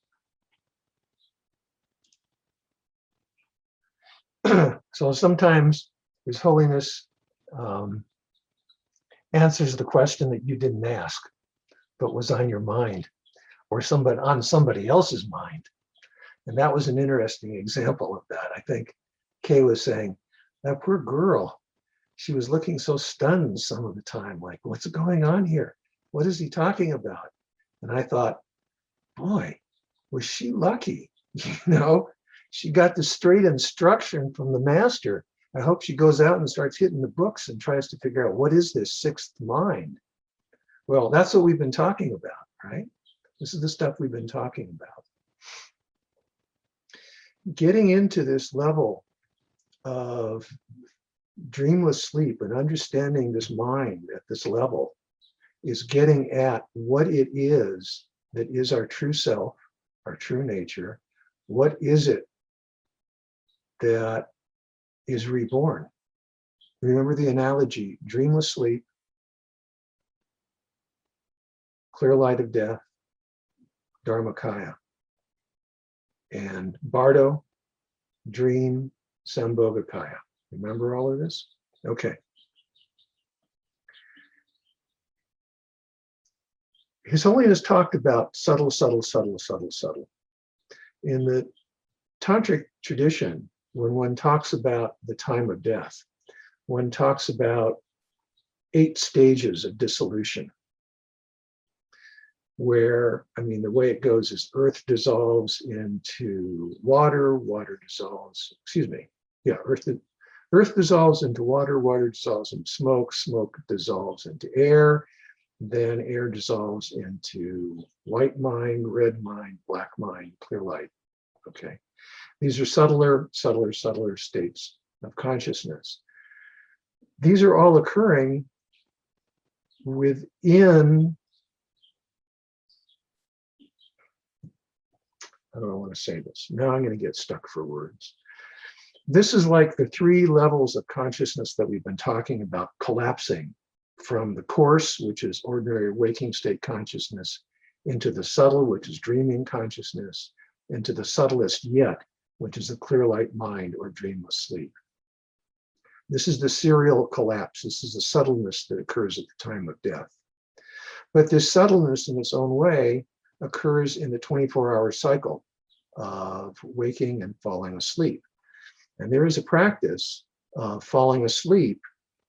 So sometimes His Holiness answers the question that you didn't ask, but was on your mind, or on somebody else's mind. And that was an interesting example of that. I think Kay was saying, that poor girl, she was looking so stunned some of the time, like, what's going on here? What is he talking about? And I thought, boy, was she lucky, she got the straight instruction from the master. I hope she goes out and starts hitting the books and tries to figure out what is this sixth mind. Well, that's what we've been talking about, right? This is the stuff we've been talking about. Getting into this level of dreamless sleep and understanding this mind at this level is getting at what it is that is our true self, our true nature. What is it that is reborn? Remember the analogy, dreamless sleep, clear light of death, Dharmakaya. And Bardo, dream, Sambhogakaya. Remember all of this? Okay. His Holiness talked about subtle, subtle, subtle, subtle, subtle. In the Tantric tradition, when one talks about the time of death, one talks about 8 stages of dissolution, where, I mean, the way it goes is earth dissolves into water, water dissolves, excuse me, yeah, earth dissolves into water, water dissolves into smoke, smoke dissolves into air, then air dissolves into white mind, red mind, black mind, clear light. Okay. These are subtler, subtler, subtler states of consciousness. These are all occurring within, how do I want to say this? Now I'm going to get stuck for words. This is like the 3 levels of consciousness that we've been talking about collapsing from the coarse, which is ordinary waking state consciousness, into the subtle, which is dreaming consciousness, into the subtlest yet, which is the clear light mind or dreamless sleep. This is the serial collapse. This is the subtleness that occurs at the time of death. But this subtleness in its own way occurs in the 24-hour cycle of waking and falling asleep. And there is a practice of falling asleep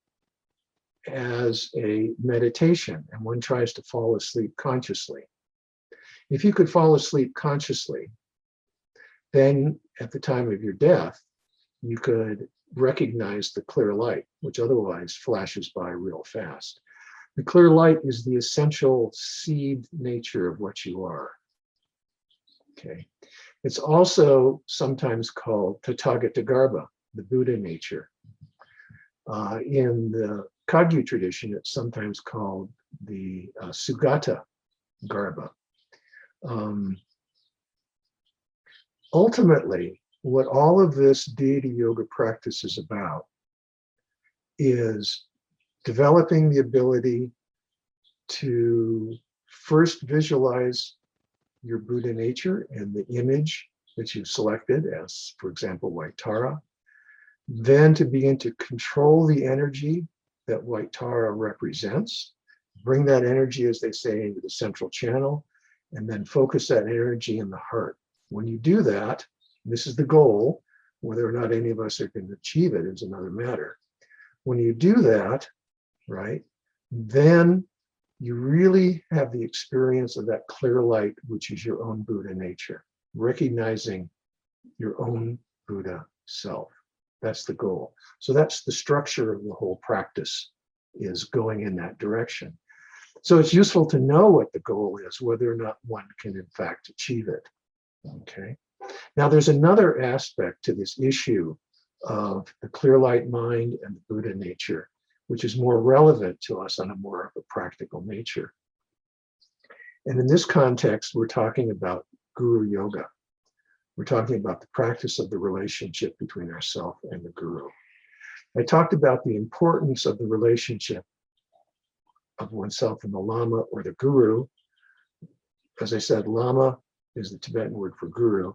as a meditation, and one tries to fall asleep consciously. If you could fall asleep consciously, then at the time of your death, you could recognize the clear light, which otherwise flashes by real fast. The clear light is the essential seed nature of what you are. Okay. It's also sometimes called Tathagatagarbha, the Buddha nature. In the Kagyu tradition, it's sometimes called the Sugata Garbha. Ultimately, what all of this deity yoga practice is about is developing the ability to first visualize your Buddha nature and the image that you've selected as, for example, White Tara, then to begin to control the energy that White Tara represents, bring that energy, as they say, into the central channel, and then focus that energy in the heart. When you do that, this is the goal, whether or not any of us are going to achieve it is another matter. When you do that, right, then you really have the experience of that clear light, which is your own Buddha nature, recognizing your own Buddha self. That's the goal. So that's the structure of the whole practice, is going in that direction. So it's useful to know what the goal is, whether or not one can in fact achieve it. Okay. Now there's another aspect to this issue of the clear light mind and the Buddha nature, which is more relevant to us on a more of a practical nature. And in this context, we're talking about Guru Yoga. We're talking about the practice of the relationship between ourselves and the Guru. I talked about the importance of the relationship of oneself and the Lama or the Guru. As I said, Lama is the Tibetan word for Guru.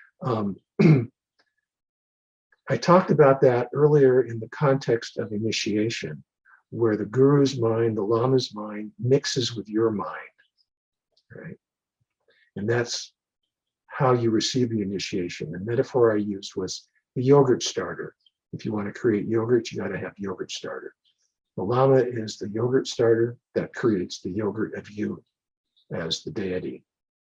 I talked about that earlier in the context of initiation, where the Guru's mind, the Lama's mind, mixes with your mind, right? And that's how you receive the initiation. The metaphor I used was the yogurt starter. If you want to create yogurt, you got to have yogurt starter. The Lama is the yogurt starter that creates the yogurt of you as the deity.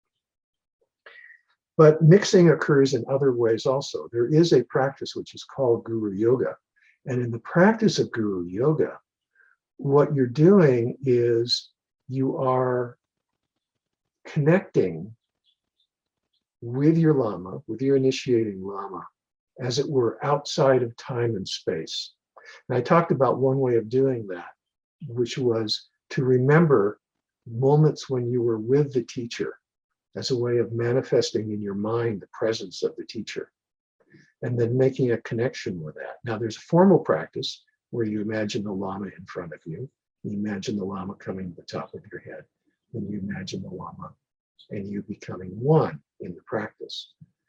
But mixing occurs in other ways also. There is a practice which is called Guru Yoga. And in the practice of Guru Yoga, what you're doing is you are connecting with your Lama, with your initiating Lama, as it were, outside of time and space. And I talked about one way of doing that, which was to remember moments when you were with the teacher as a way of manifesting in your mind the presence of the teacher, and then making a connection with that. Now, there's a formal practice where you imagine the Lama in front of you. You imagine the Lama coming to the top of your head. Then you imagine the Lama and you becoming one in the practice.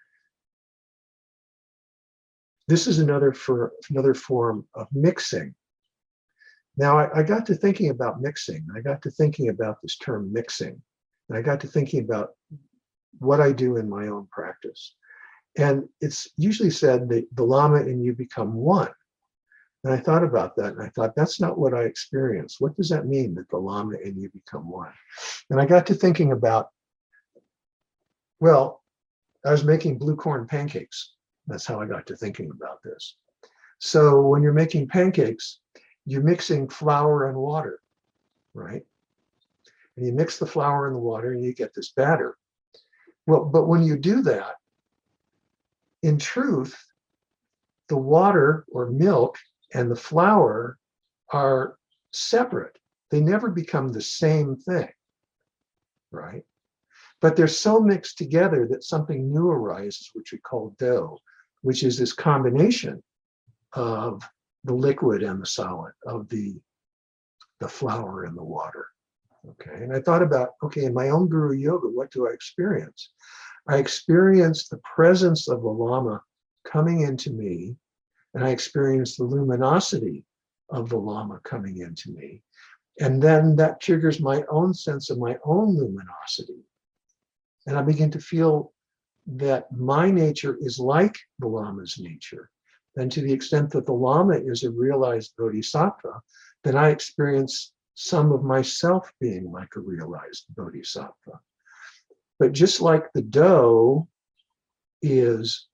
This is another form of mixing. Now, I got to thinking about mixing. I got to thinking about this term mixing. And I got to thinking about what I do in my own practice. And it's usually said that the Lama and you become one. And I thought about that, and I thought, that's not what I experienced. What does that mean, that the Lama and you become one? And I got to thinking about, well, I was making blue corn pancakes. That's how I got to thinking about this. So when you're making pancakes, you're mixing flour and water, right? And you mix the flour and the water and you get this batter. Well, but when you do that, in truth, the water or milk and the flour are separate. They never become the same thing, right? But they're so mixed together that something new arises, which we call dough, which is this combination of the liquid and the solid, of the flour and the water. Okay, and I thought about, okay, in my own Guru Yoga, what do I experience? I experience the presence of the Lama coming into me, and I experience the luminosity of the Lama coming into me. And then that triggers my own sense of my own luminosity. And I begin to feel that my nature is like the Lama's nature. And to the extent that the Lama is a realized bodhisattva, then I experience some of myself being like a realized bodhisattva. But just like the dough is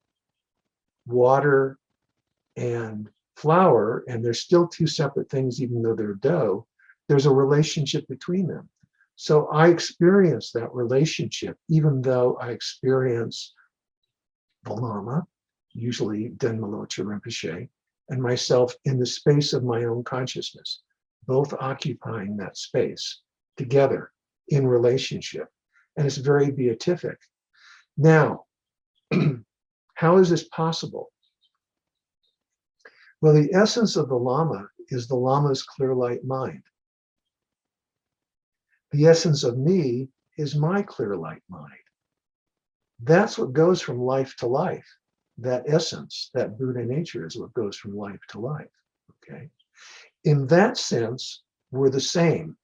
water and flour, and they're still two separate things, even though they're dough, there's a relationship between them. So I experience that relationship, even though I experience the Lama, usually Dhenmalocha Rinpoche, and myself in the space of my own consciousness, both occupying that space together in relationship. And it's very beatific. Now, how is this possible? Well, the essence of the Lama is the Lama's clear light mind. The essence of me is my clear light mind. That's what goes from life to life. That essence, that Buddha nature is what goes from life to life, okay? In that sense, we're the same.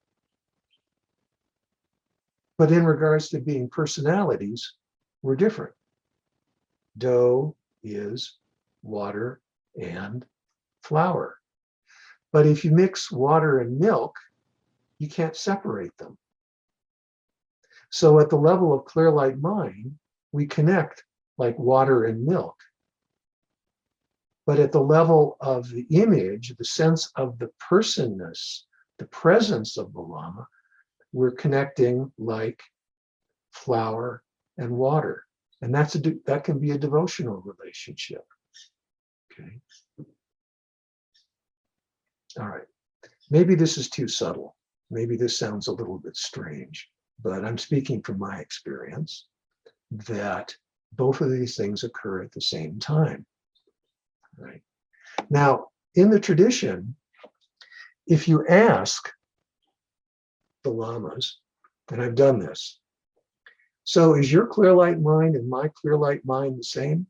But in regards to being personalities, we're different. Dough is water and flour. But if you mix water and milk, you can't separate them. So at the level of clear light mind, we connect like water and milk. But at the level of the image, the sense of the personness, the presence of the Lama, we're connecting like flour and water. And that can be a devotional relationship. Okay. All right. Maybe this is too subtle. Maybe this sounds a little bit strange, but I'm speaking from my experience that both of these things occur at the same time. Right. Now, in the tradition, if you ask the Lamas, and I've done this, so is your clear light mind and my clear light mind the same?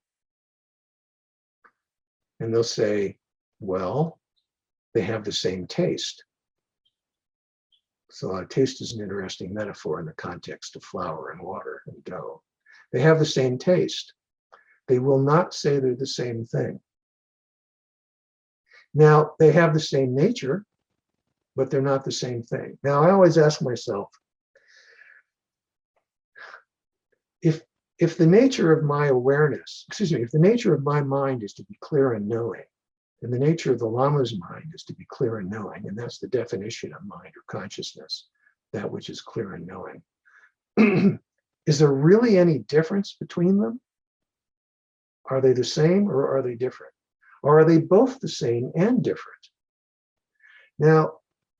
And they'll say, well, they have the same taste. So taste is an interesting metaphor in the context of flour and water and dough. They have the same taste. They will not say they're the same thing. Now, they have the same nature, but they're not the same thing. Now, I always ask myself, if the nature of my awareness, if the nature of my mind is to be clear and knowing, and the nature of the Lama's mind is to be clear and knowing, and that's the definition of mind or consciousness, that which is clear and knowing. Is there really any difference between them? Are they the same or are they different? Or are they both the same and different? Now,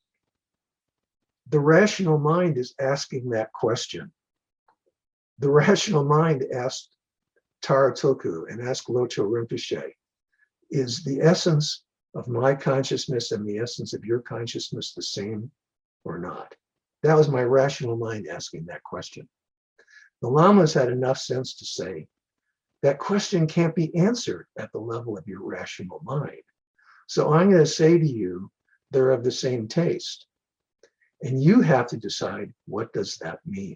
the rational mind is asking that question. The rational mind asked Tara Tulku and asked Locho Rinpoche, is the essence of my consciousness and the essence of your consciousness the same or not? That was my rational mind asking that question. The Lamas had enough sense to say, that question can't be answered at the level of your rational mind. So I'm going to say to you, they're of the same taste. And you have to decide, what does that mean?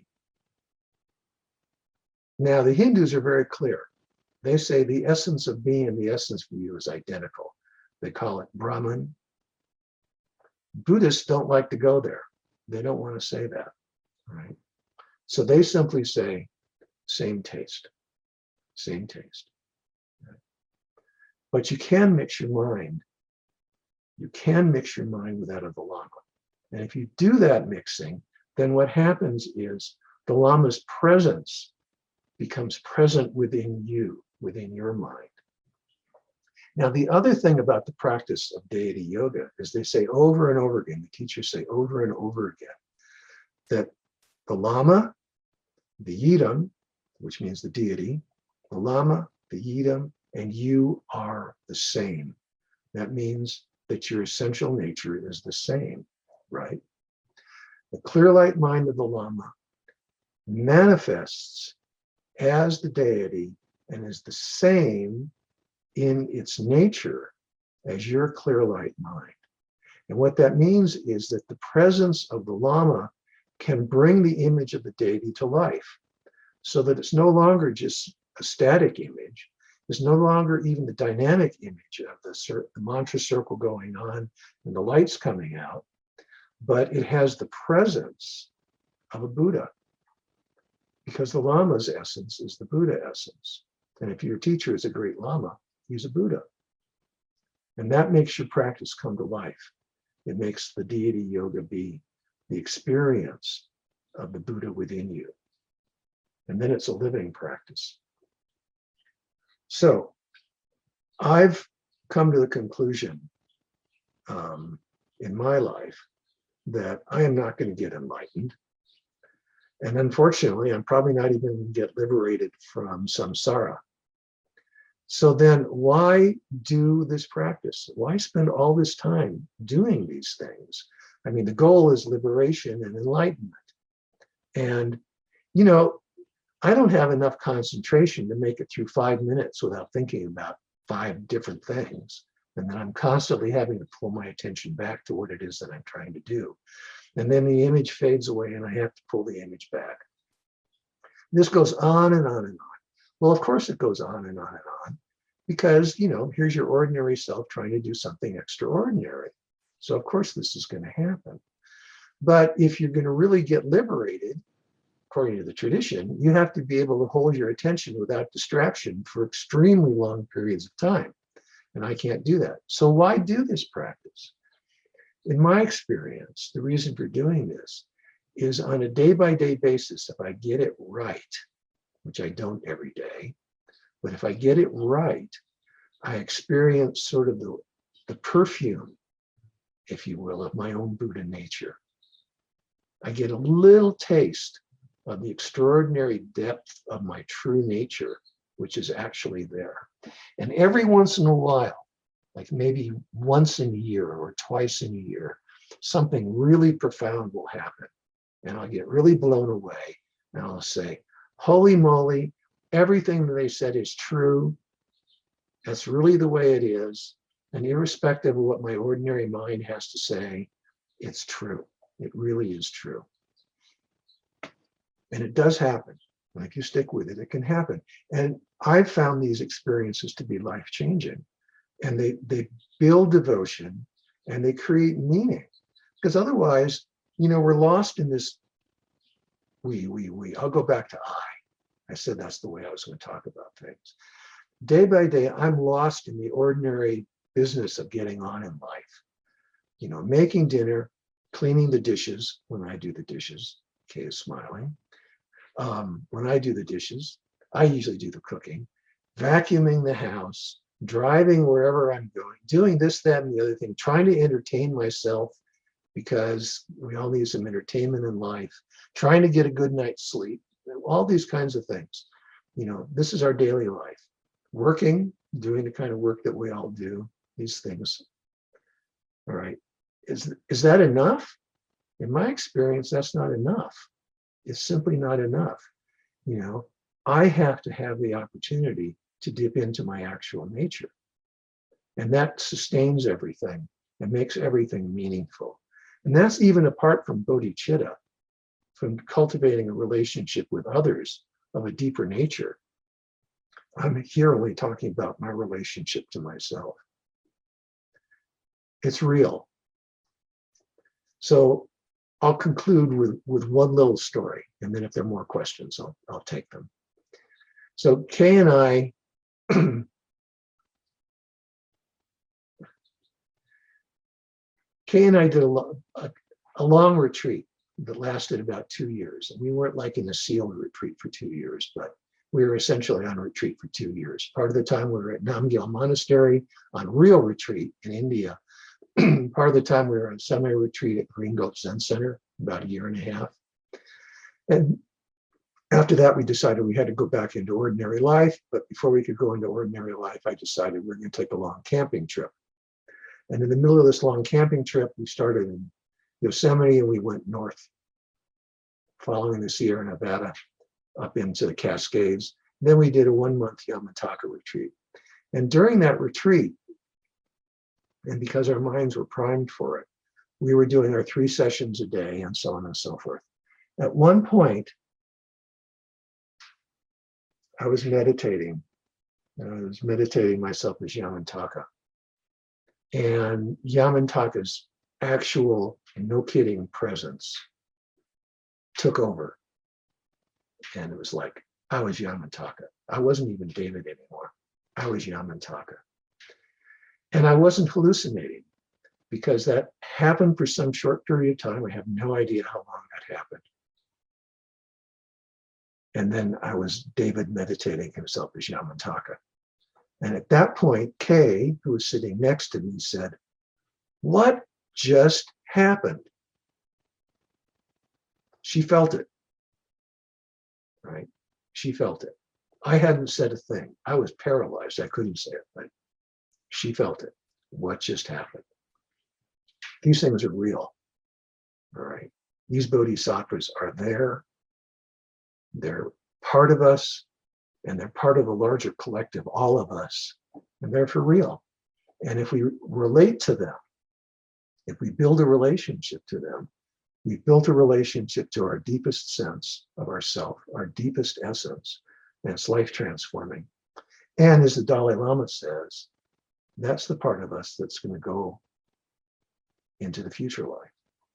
Now, the Hindus are very clear. They say the essence of being and the essence of you is identical. They call it Brahman. Buddhists don't like to go there. They don't want to say that, right? So they simply say, same taste, same taste. Right? But you can mix your mind. You can mix your mind with that of the Lama. And if you do that mixing, then what happens is the Lama's presence becomes present within you, within your mind. Now, the other thing about the practice of deity yoga is they say over and over again, the teachers say over and over again, that the Lama, the Yidam, which means the deity, the Lama, the Yidam, and you are the same. That means that your essential nature is the same, right? The clear light mind of the Lama manifests as the deity and is the same in its nature as your clear light mind. And what that means is that the presence of the Lama can bring the image of the deity to life, so that it's no longer just a static image. It's no longer even the dynamic image of the mantra circle going on and the lights coming out, but it has the presence of a Buddha, because the Lama's essence is the Buddha essence. And if your teacher is a great Lama, he's a Buddha. And that makes your practice come to life. It makes the deity yoga be the experience of the Buddha within you. And then it's a living practice. So I've come to the conclusion in my life that I am not going to get enlightened. And unfortunately, I'm probably not even going to get liberated from samsara. So then why do this practice? Why spend all this time doing these things? I mean, the goal is liberation and enlightenment. And, you know, I don't have enough concentration to make it through 5 minutes without thinking about 5 different things. And then I'm constantly having to pull my attention back to what it is that I'm trying to do. And then the image fades away and I have to pull the image back. This goes on and on and on. Well, of course it goes on and on and on, because, you know, here's your ordinary self trying to do something extraordinary. So of course this is going to happen. But if you're going to really get liberated, according to the tradition, you have to be able to hold your attention without distraction for extremely long periods of time. And I can't do that. So why do this practice? In my experience, the reason for doing this is on a day-by-day basis, if I get it right, which I don't every day, but if I get it right, I experience sort of the perfume, if you will, of my own Buddha nature. I get a little taste of the extraordinary depth of my true nature, which is actually there. And every once in a while, like maybe once in a year or twice in a year, something really profound will happen. And I'll get really blown away. And I'll say, holy moly, everything that they said is true. That's really the way it is. And irrespective of what my ordinary mind has to say, it's true. It really is true. And it does happen. And if you stick with it, it can happen. And I've found these experiences to be life-changing. And they build devotion and they create meaning. Because otherwise, you know, we're lost in this we. I'll go back to I said that's the way I was going to talk about things. Day by day, I'm lost in the ordinary business of getting on in life. You know, making dinner, cleaning the dishes when I do the dishes. Kay is smiling. When I do the dishes, I usually do the cooking, vacuuming the house, driving wherever I'm going, doing this, that, and the other thing, trying to entertain myself because we all need some entertainment in life, trying to get a good night's sleep, all these kinds of things. You know, this is our daily life. Working, doing the kind of work that we all do, these things. All right. Is that enough? In my experience, that's not enough. It's simply not enough. You know, I have to have the opportunity to dip into my actual nature. And that sustains everything and makes everything meaningful. And that's even apart from bodhicitta, from cultivating a relationship with others of a deeper nature. I'm here only talking about my relationship to myself. It's real. So I'll conclude with one little story, and then if there are more questions, I'll take them. So Kay and I, did a long retreat that lasted about 2 years. And we weren't like in a sealed retreat for 2 years, but we were essentially on retreat for 2 years. Part of the time we were at Namgyal Monastery on real retreat in India. Part of the time we were on semi-retreat at Green Goat Zen Center, about 1.5 years. And after that, we decided we had to go back into ordinary life. But before we could go into ordinary life, I decided we were going to take a long camping trip. And in the middle of this long camping trip, we started in Yosemite and we went north, following the Sierra Nevada up into the Cascades. Then we did a 1-month Yamataka retreat. And during that retreat, and because our minds were primed for it, we were doing our 3 sessions a day and so on and so forth. At one point, I was meditating. I was meditating myself as Yamantaka. And Yamantaka's actual, no kidding, presence took over. And it was like, I was Yamantaka. I wasn't even David anymore. I was Yamantaka. And I wasn't hallucinating because that happened for some short period of time. I have no idea how long that happened. And then I was David meditating himself as Yamantaka. And at that point, Kay, who was sitting next to me, said, "What just happened?" She felt it, right? She felt it. I hadn't said a thing. I was paralyzed. I couldn't say it, but she felt it. What just happened? These things are real, all right? These bodhisattvas are there. They're part of us, and they're part of a larger collective, all of us, and they're for real. And if we relate to them, if we build a relationship to them, we've built a relationship to our deepest sense of ourself, our deepest essence, and it's life transforming. And as the Dalai Lama says, that's the part of us that's going to go into the future life.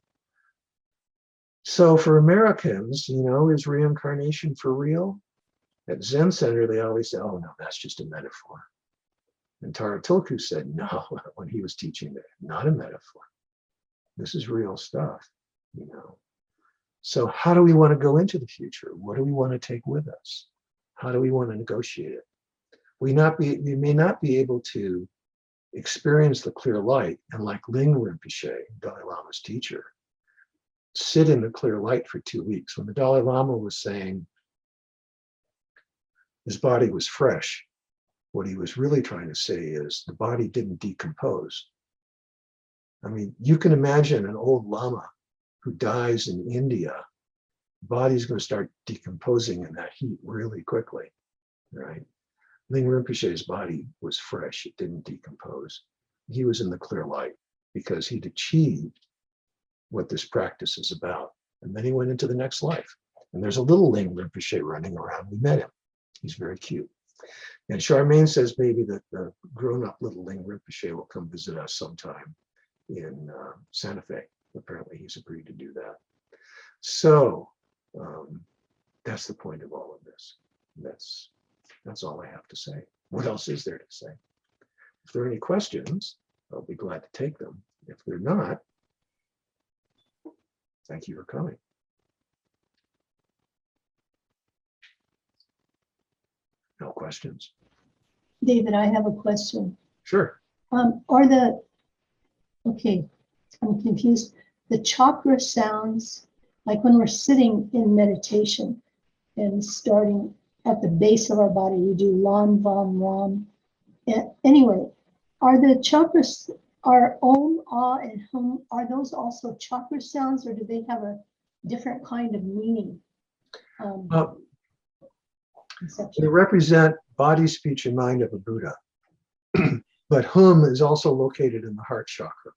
So for Americans, you know, is reincarnation for real? At Zen Center, they always say, oh no, that's just a metaphor. And Tara Tulku said, no, when he was teaching that, not a metaphor. This is real stuff, you know. So how do we want to go into the future? What do we want to take with us? How do we want to negotiate it? We may not be able to experience the clear light, and like Ling Rinpoche, Dalai Lama's teacher, sit in the clear light for 2 weeks. When the Dalai Lama was saying his body was fresh, what he was really trying to say is the body didn't decompose. I mean, you can imagine an old Lama who dies in India, the body's going to start decomposing in that heat really quickly, right? Ling Rinpoche's body was fresh, it didn't decompose. He was in the clear light because he'd achieved what this practice is about. And then he went into the next life. And there's a little Ling Rinpoche running around. We met him. He's very cute. And Charmaine says maybe that the grown-up little Ling Rinpoche will come visit us sometime in Santa Fe. Apparently he's agreed to do that. So that's the point of all of this. That's all I have to say. What else is there to say? If there are any questions, I'll be glad to take them. If they're not, Thank you for coming. No questions? David, I have a question. Sure. Okay, I'm confused. The chakra sounds, like when we're sitting in meditation and starting at the base of our body, we do Lam, Vam, Ram. Anyway, are the chakras, are Om, Ah, and Hum, are those also chakra sounds, or do they have a different kind of meaning? Conception? They represent body, speech, and mind of a Buddha. But Hum is also located in the heart chakra.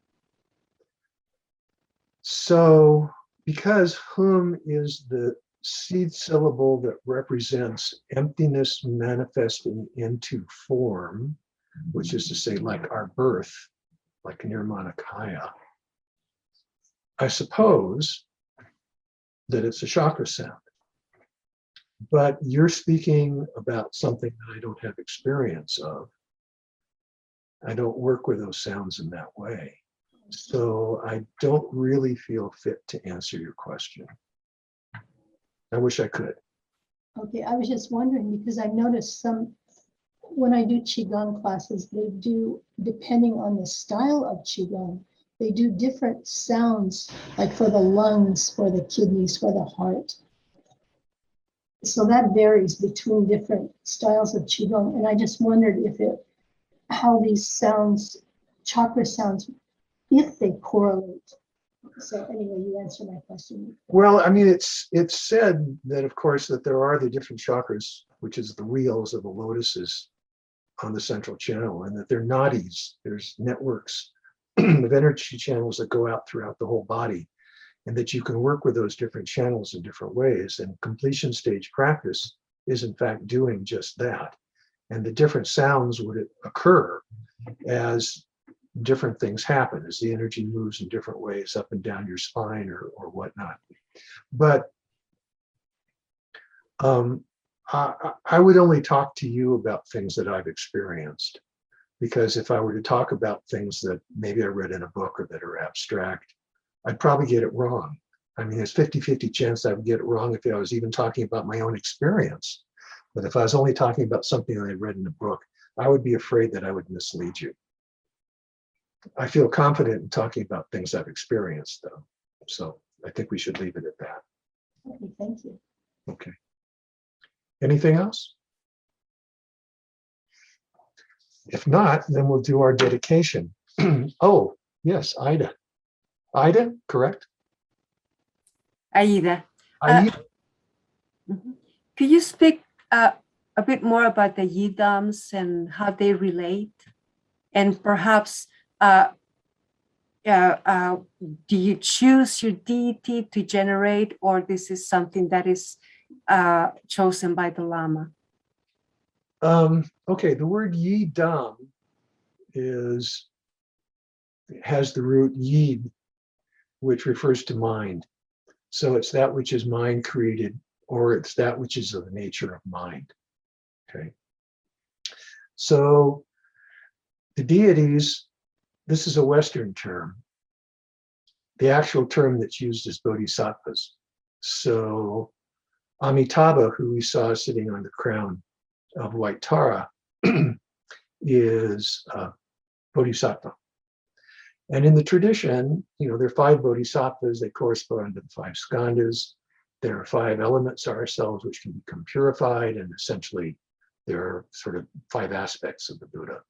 So because Hum is the seed syllable that represents emptiness manifesting into form, which is to say, like our birth, like Nirmanakaya, I suppose that it's a chakra sound. But you're speaking about something that I don't have experience of. I don't work with those sounds in that way. So I don't really feel fit to answer your question. I wish I could. Okay, I was just wondering because I noticed when I do Qigong classes, they do, depending on the style of Qigong, they do different sounds, like for the lungs, for the kidneys, for the heart. So that varies between different styles of Qigong. And I just wondered how these sounds, chakra sounds, if they correlate. So anyway, you answered my question. Well, I mean, it's said that, of course, that there are the different chakras, which is the wheels of the lotuses on the central channel, and that they're nadis. There's networks of energy channels that go out throughout the whole body, and that you can work with those different channels in different ways. And completion stage practice is, in fact, doing just that. And the different sounds would occur as different things happen, as the energy moves in different ways up and down your spine or whatnot. But I would only talk to you about things that I've experienced, because if I were to talk about things that maybe I read in a book or that are abstract, I'd probably get it wrong. I mean, there's 50-50 chance I would get it wrong if I was even talking about my own experience. But if I was only talking about something that I read in a book, I would be afraid that I would mislead you. I feel confident in talking about things I've experienced, though. So I think we should leave it at that. Okay, thank you. Okay. Anything else? If not, then we'll do our dedication. Oh, yes, Ida. Ida, correct? Aida, Aida. could you speak a bit more about the yidams and how they relate? And perhaps, do you choose your deity to generate, or this is something that is chosen by the Lama? Okay, the word yidam has the root yid, which refers to mind. So it's that which is mind created, or it's that which is of the nature of mind. Okay. So the deities, this is a Western term. The actual term that's used is bodhisattvas. So Amitabha, who we saw sitting on the crown of white Tara, is bodhisattva. And in the tradition, there are 5 bodhisattvas. They correspond to the 5 skandhas. There are 5 elements of ourselves which can become purified, and essentially there are sort of 5 aspects of the Buddha.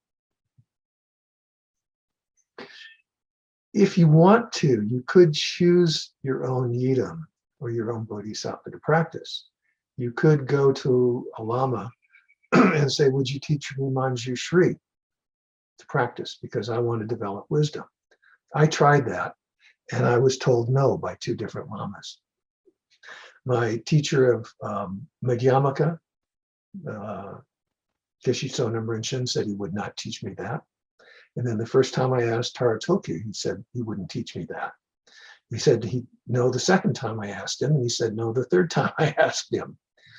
If you want to, you could choose your own yidam or your own bodhisattva to practice. You could go to a lama and say, would you teach me Manju Shri to practice, because I want to develop wisdom. I tried that, and I was told no by 2 different lamas. My teacher of Madhyamaka, Geshe Tsonom Rinchen, said he would not teach me that. And then the first time I asked Tara Tulku, he said he wouldn't teach me that. He said no the second time I asked him, and he said no the third time I asked him.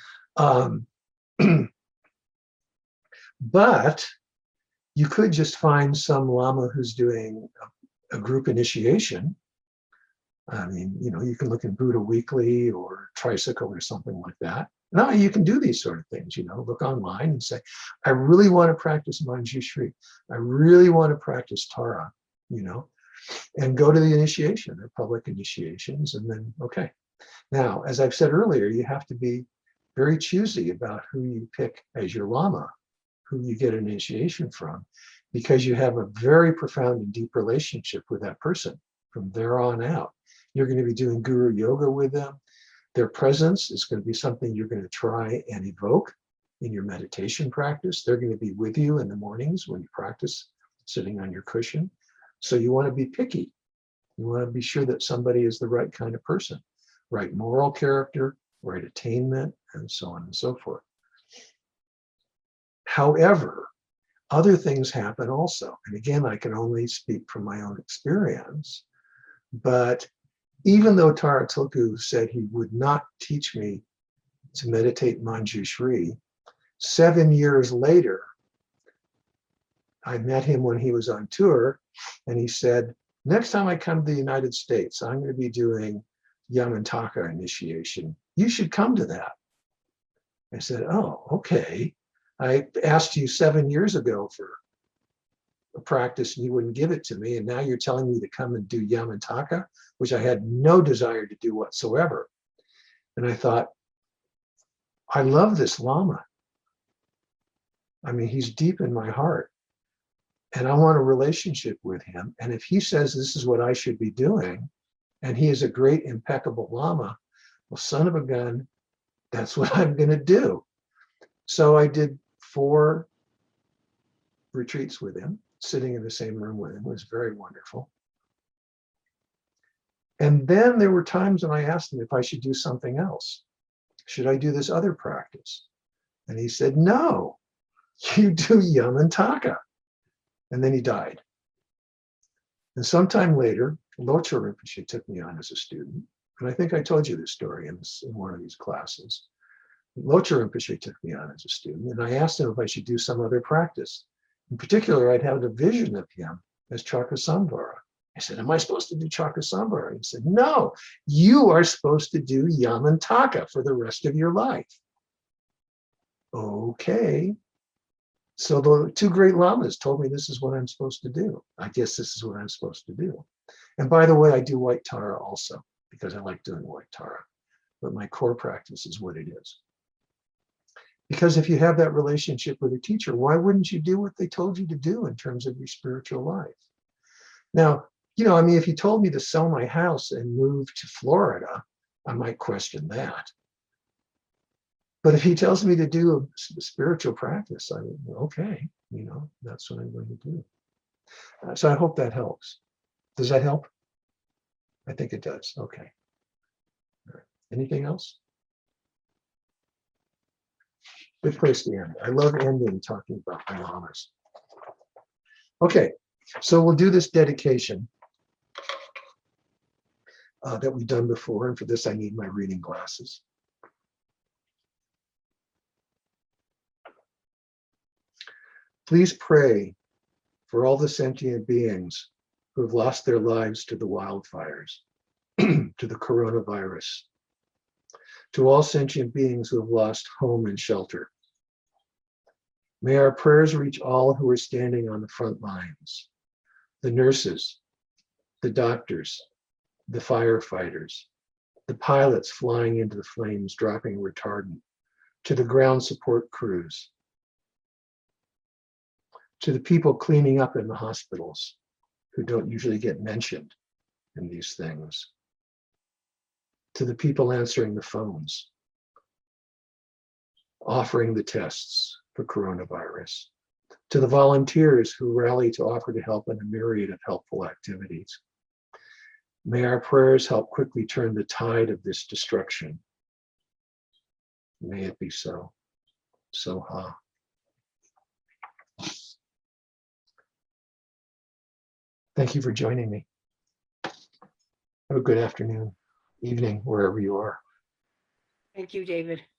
But you could just find some lama who's doing a group initiation. I mean, you can look in Buddha Weekly or Tricycle or something like that. No, you can do these sort of things, look online and say, I really want to practice Manjushri. I really want to practice Tara, and go to the initiation or public initiations. And then, okay. Now, as I've said earlier, you have to be very choosy about who you pick as your Lama, who you get initiation from, because you have a very profound and deep relationship with that person from there on out. You're going to be doing guru yoga with them. Their presence is going to be something you're going to try and evoke in your meditation practice. They're going to be with you in the mornings when you practice sitting on your cushion. So you want to be picky. You want to be sure that somebody is the right kind of person, right moral character, right attainment, and so on and so forth. However, other things happen also. And again, I can only speak from my own experience, but even though Tara Tulku said he would not teach me to meditate Manjushri, 7 years later, I met him when he was on tour, and he said, next time I come to the United States, I'm going to be doing Yamantaka initiation. You should come to that. I said, oh, okay. I asked you 7 years ago for a practice and you wouldn't give it to me. And now you're telling me to come and do Yamantaka, which I had no desire to do whatsoever. And I thought, I love this Lama. I mean, he's deep in my heart. And I want a relationship with him. And if he says this is what I should be doing, and he is a great, impeccable Lama, well, son of a gun, that's what I'm going to do. So I did 4 retreats with him, sitting in the same room with him. It was very wonderful. And then there were times when I asked him if I should do something else. Should I do this other practice? And he said, no, you do Yamantaka. And then he died. And sometime later, Locho Rinpoche took me on as a student. And I think I told you this story in one of these classes. Locho Rinpoche took me on as a student, and I asked him if I should do some other practice. In particular, I'd had a vision of him as Chakasambhara. I said, am I supposed to do Chakasambhara? He said, no, you are supposed to do Yamantaka for the rest of your life. Okay. So the 2 great lamas told me this is what I'm supposed to do. I guess this is what I'm supposed to do. And by the way, I do White Tara also, because I like doing White Tara. But my core practice is what it is. Because if you have that relationship with a teacher, why wouldn't you do what they told you to do in terms of your spiritual life? Now, I mean, if you told me to sell my house and move to Florida, I might question that. But if he tells me to do a spiritual practice, okay, that's what I'm going to do. So I hope that helps. Does that help? I think it does. Okay. All right. Anything else? Good place to end. I love ending talking about my lamas. Okay, so we'll do this dedication that we've done before. And for this, I need my reading glasses. Please pray for all the sentient beings who have lost their lives to the wildfires, to the coronavirus, to all sentient beings who have lost home and shelter. May our prayers reach all who are standing on the front lines, the nurses, the doctors, the firefighters, the pilots flying into the flames, dropping retardant, to the ground support crews, to the people cleaning up in the hospitals who don't usually get mentioned in these things, to the people answering the phones, offering the tests for coronavirus, to the volunteers who rally to offer to help in a myriad of helpful activities. May our prayers help quickly turn the tide of this destruction. May it be so. So ha. Thank you for joining me. Have a good afternoon, evening, wherever you are. Thank you, David.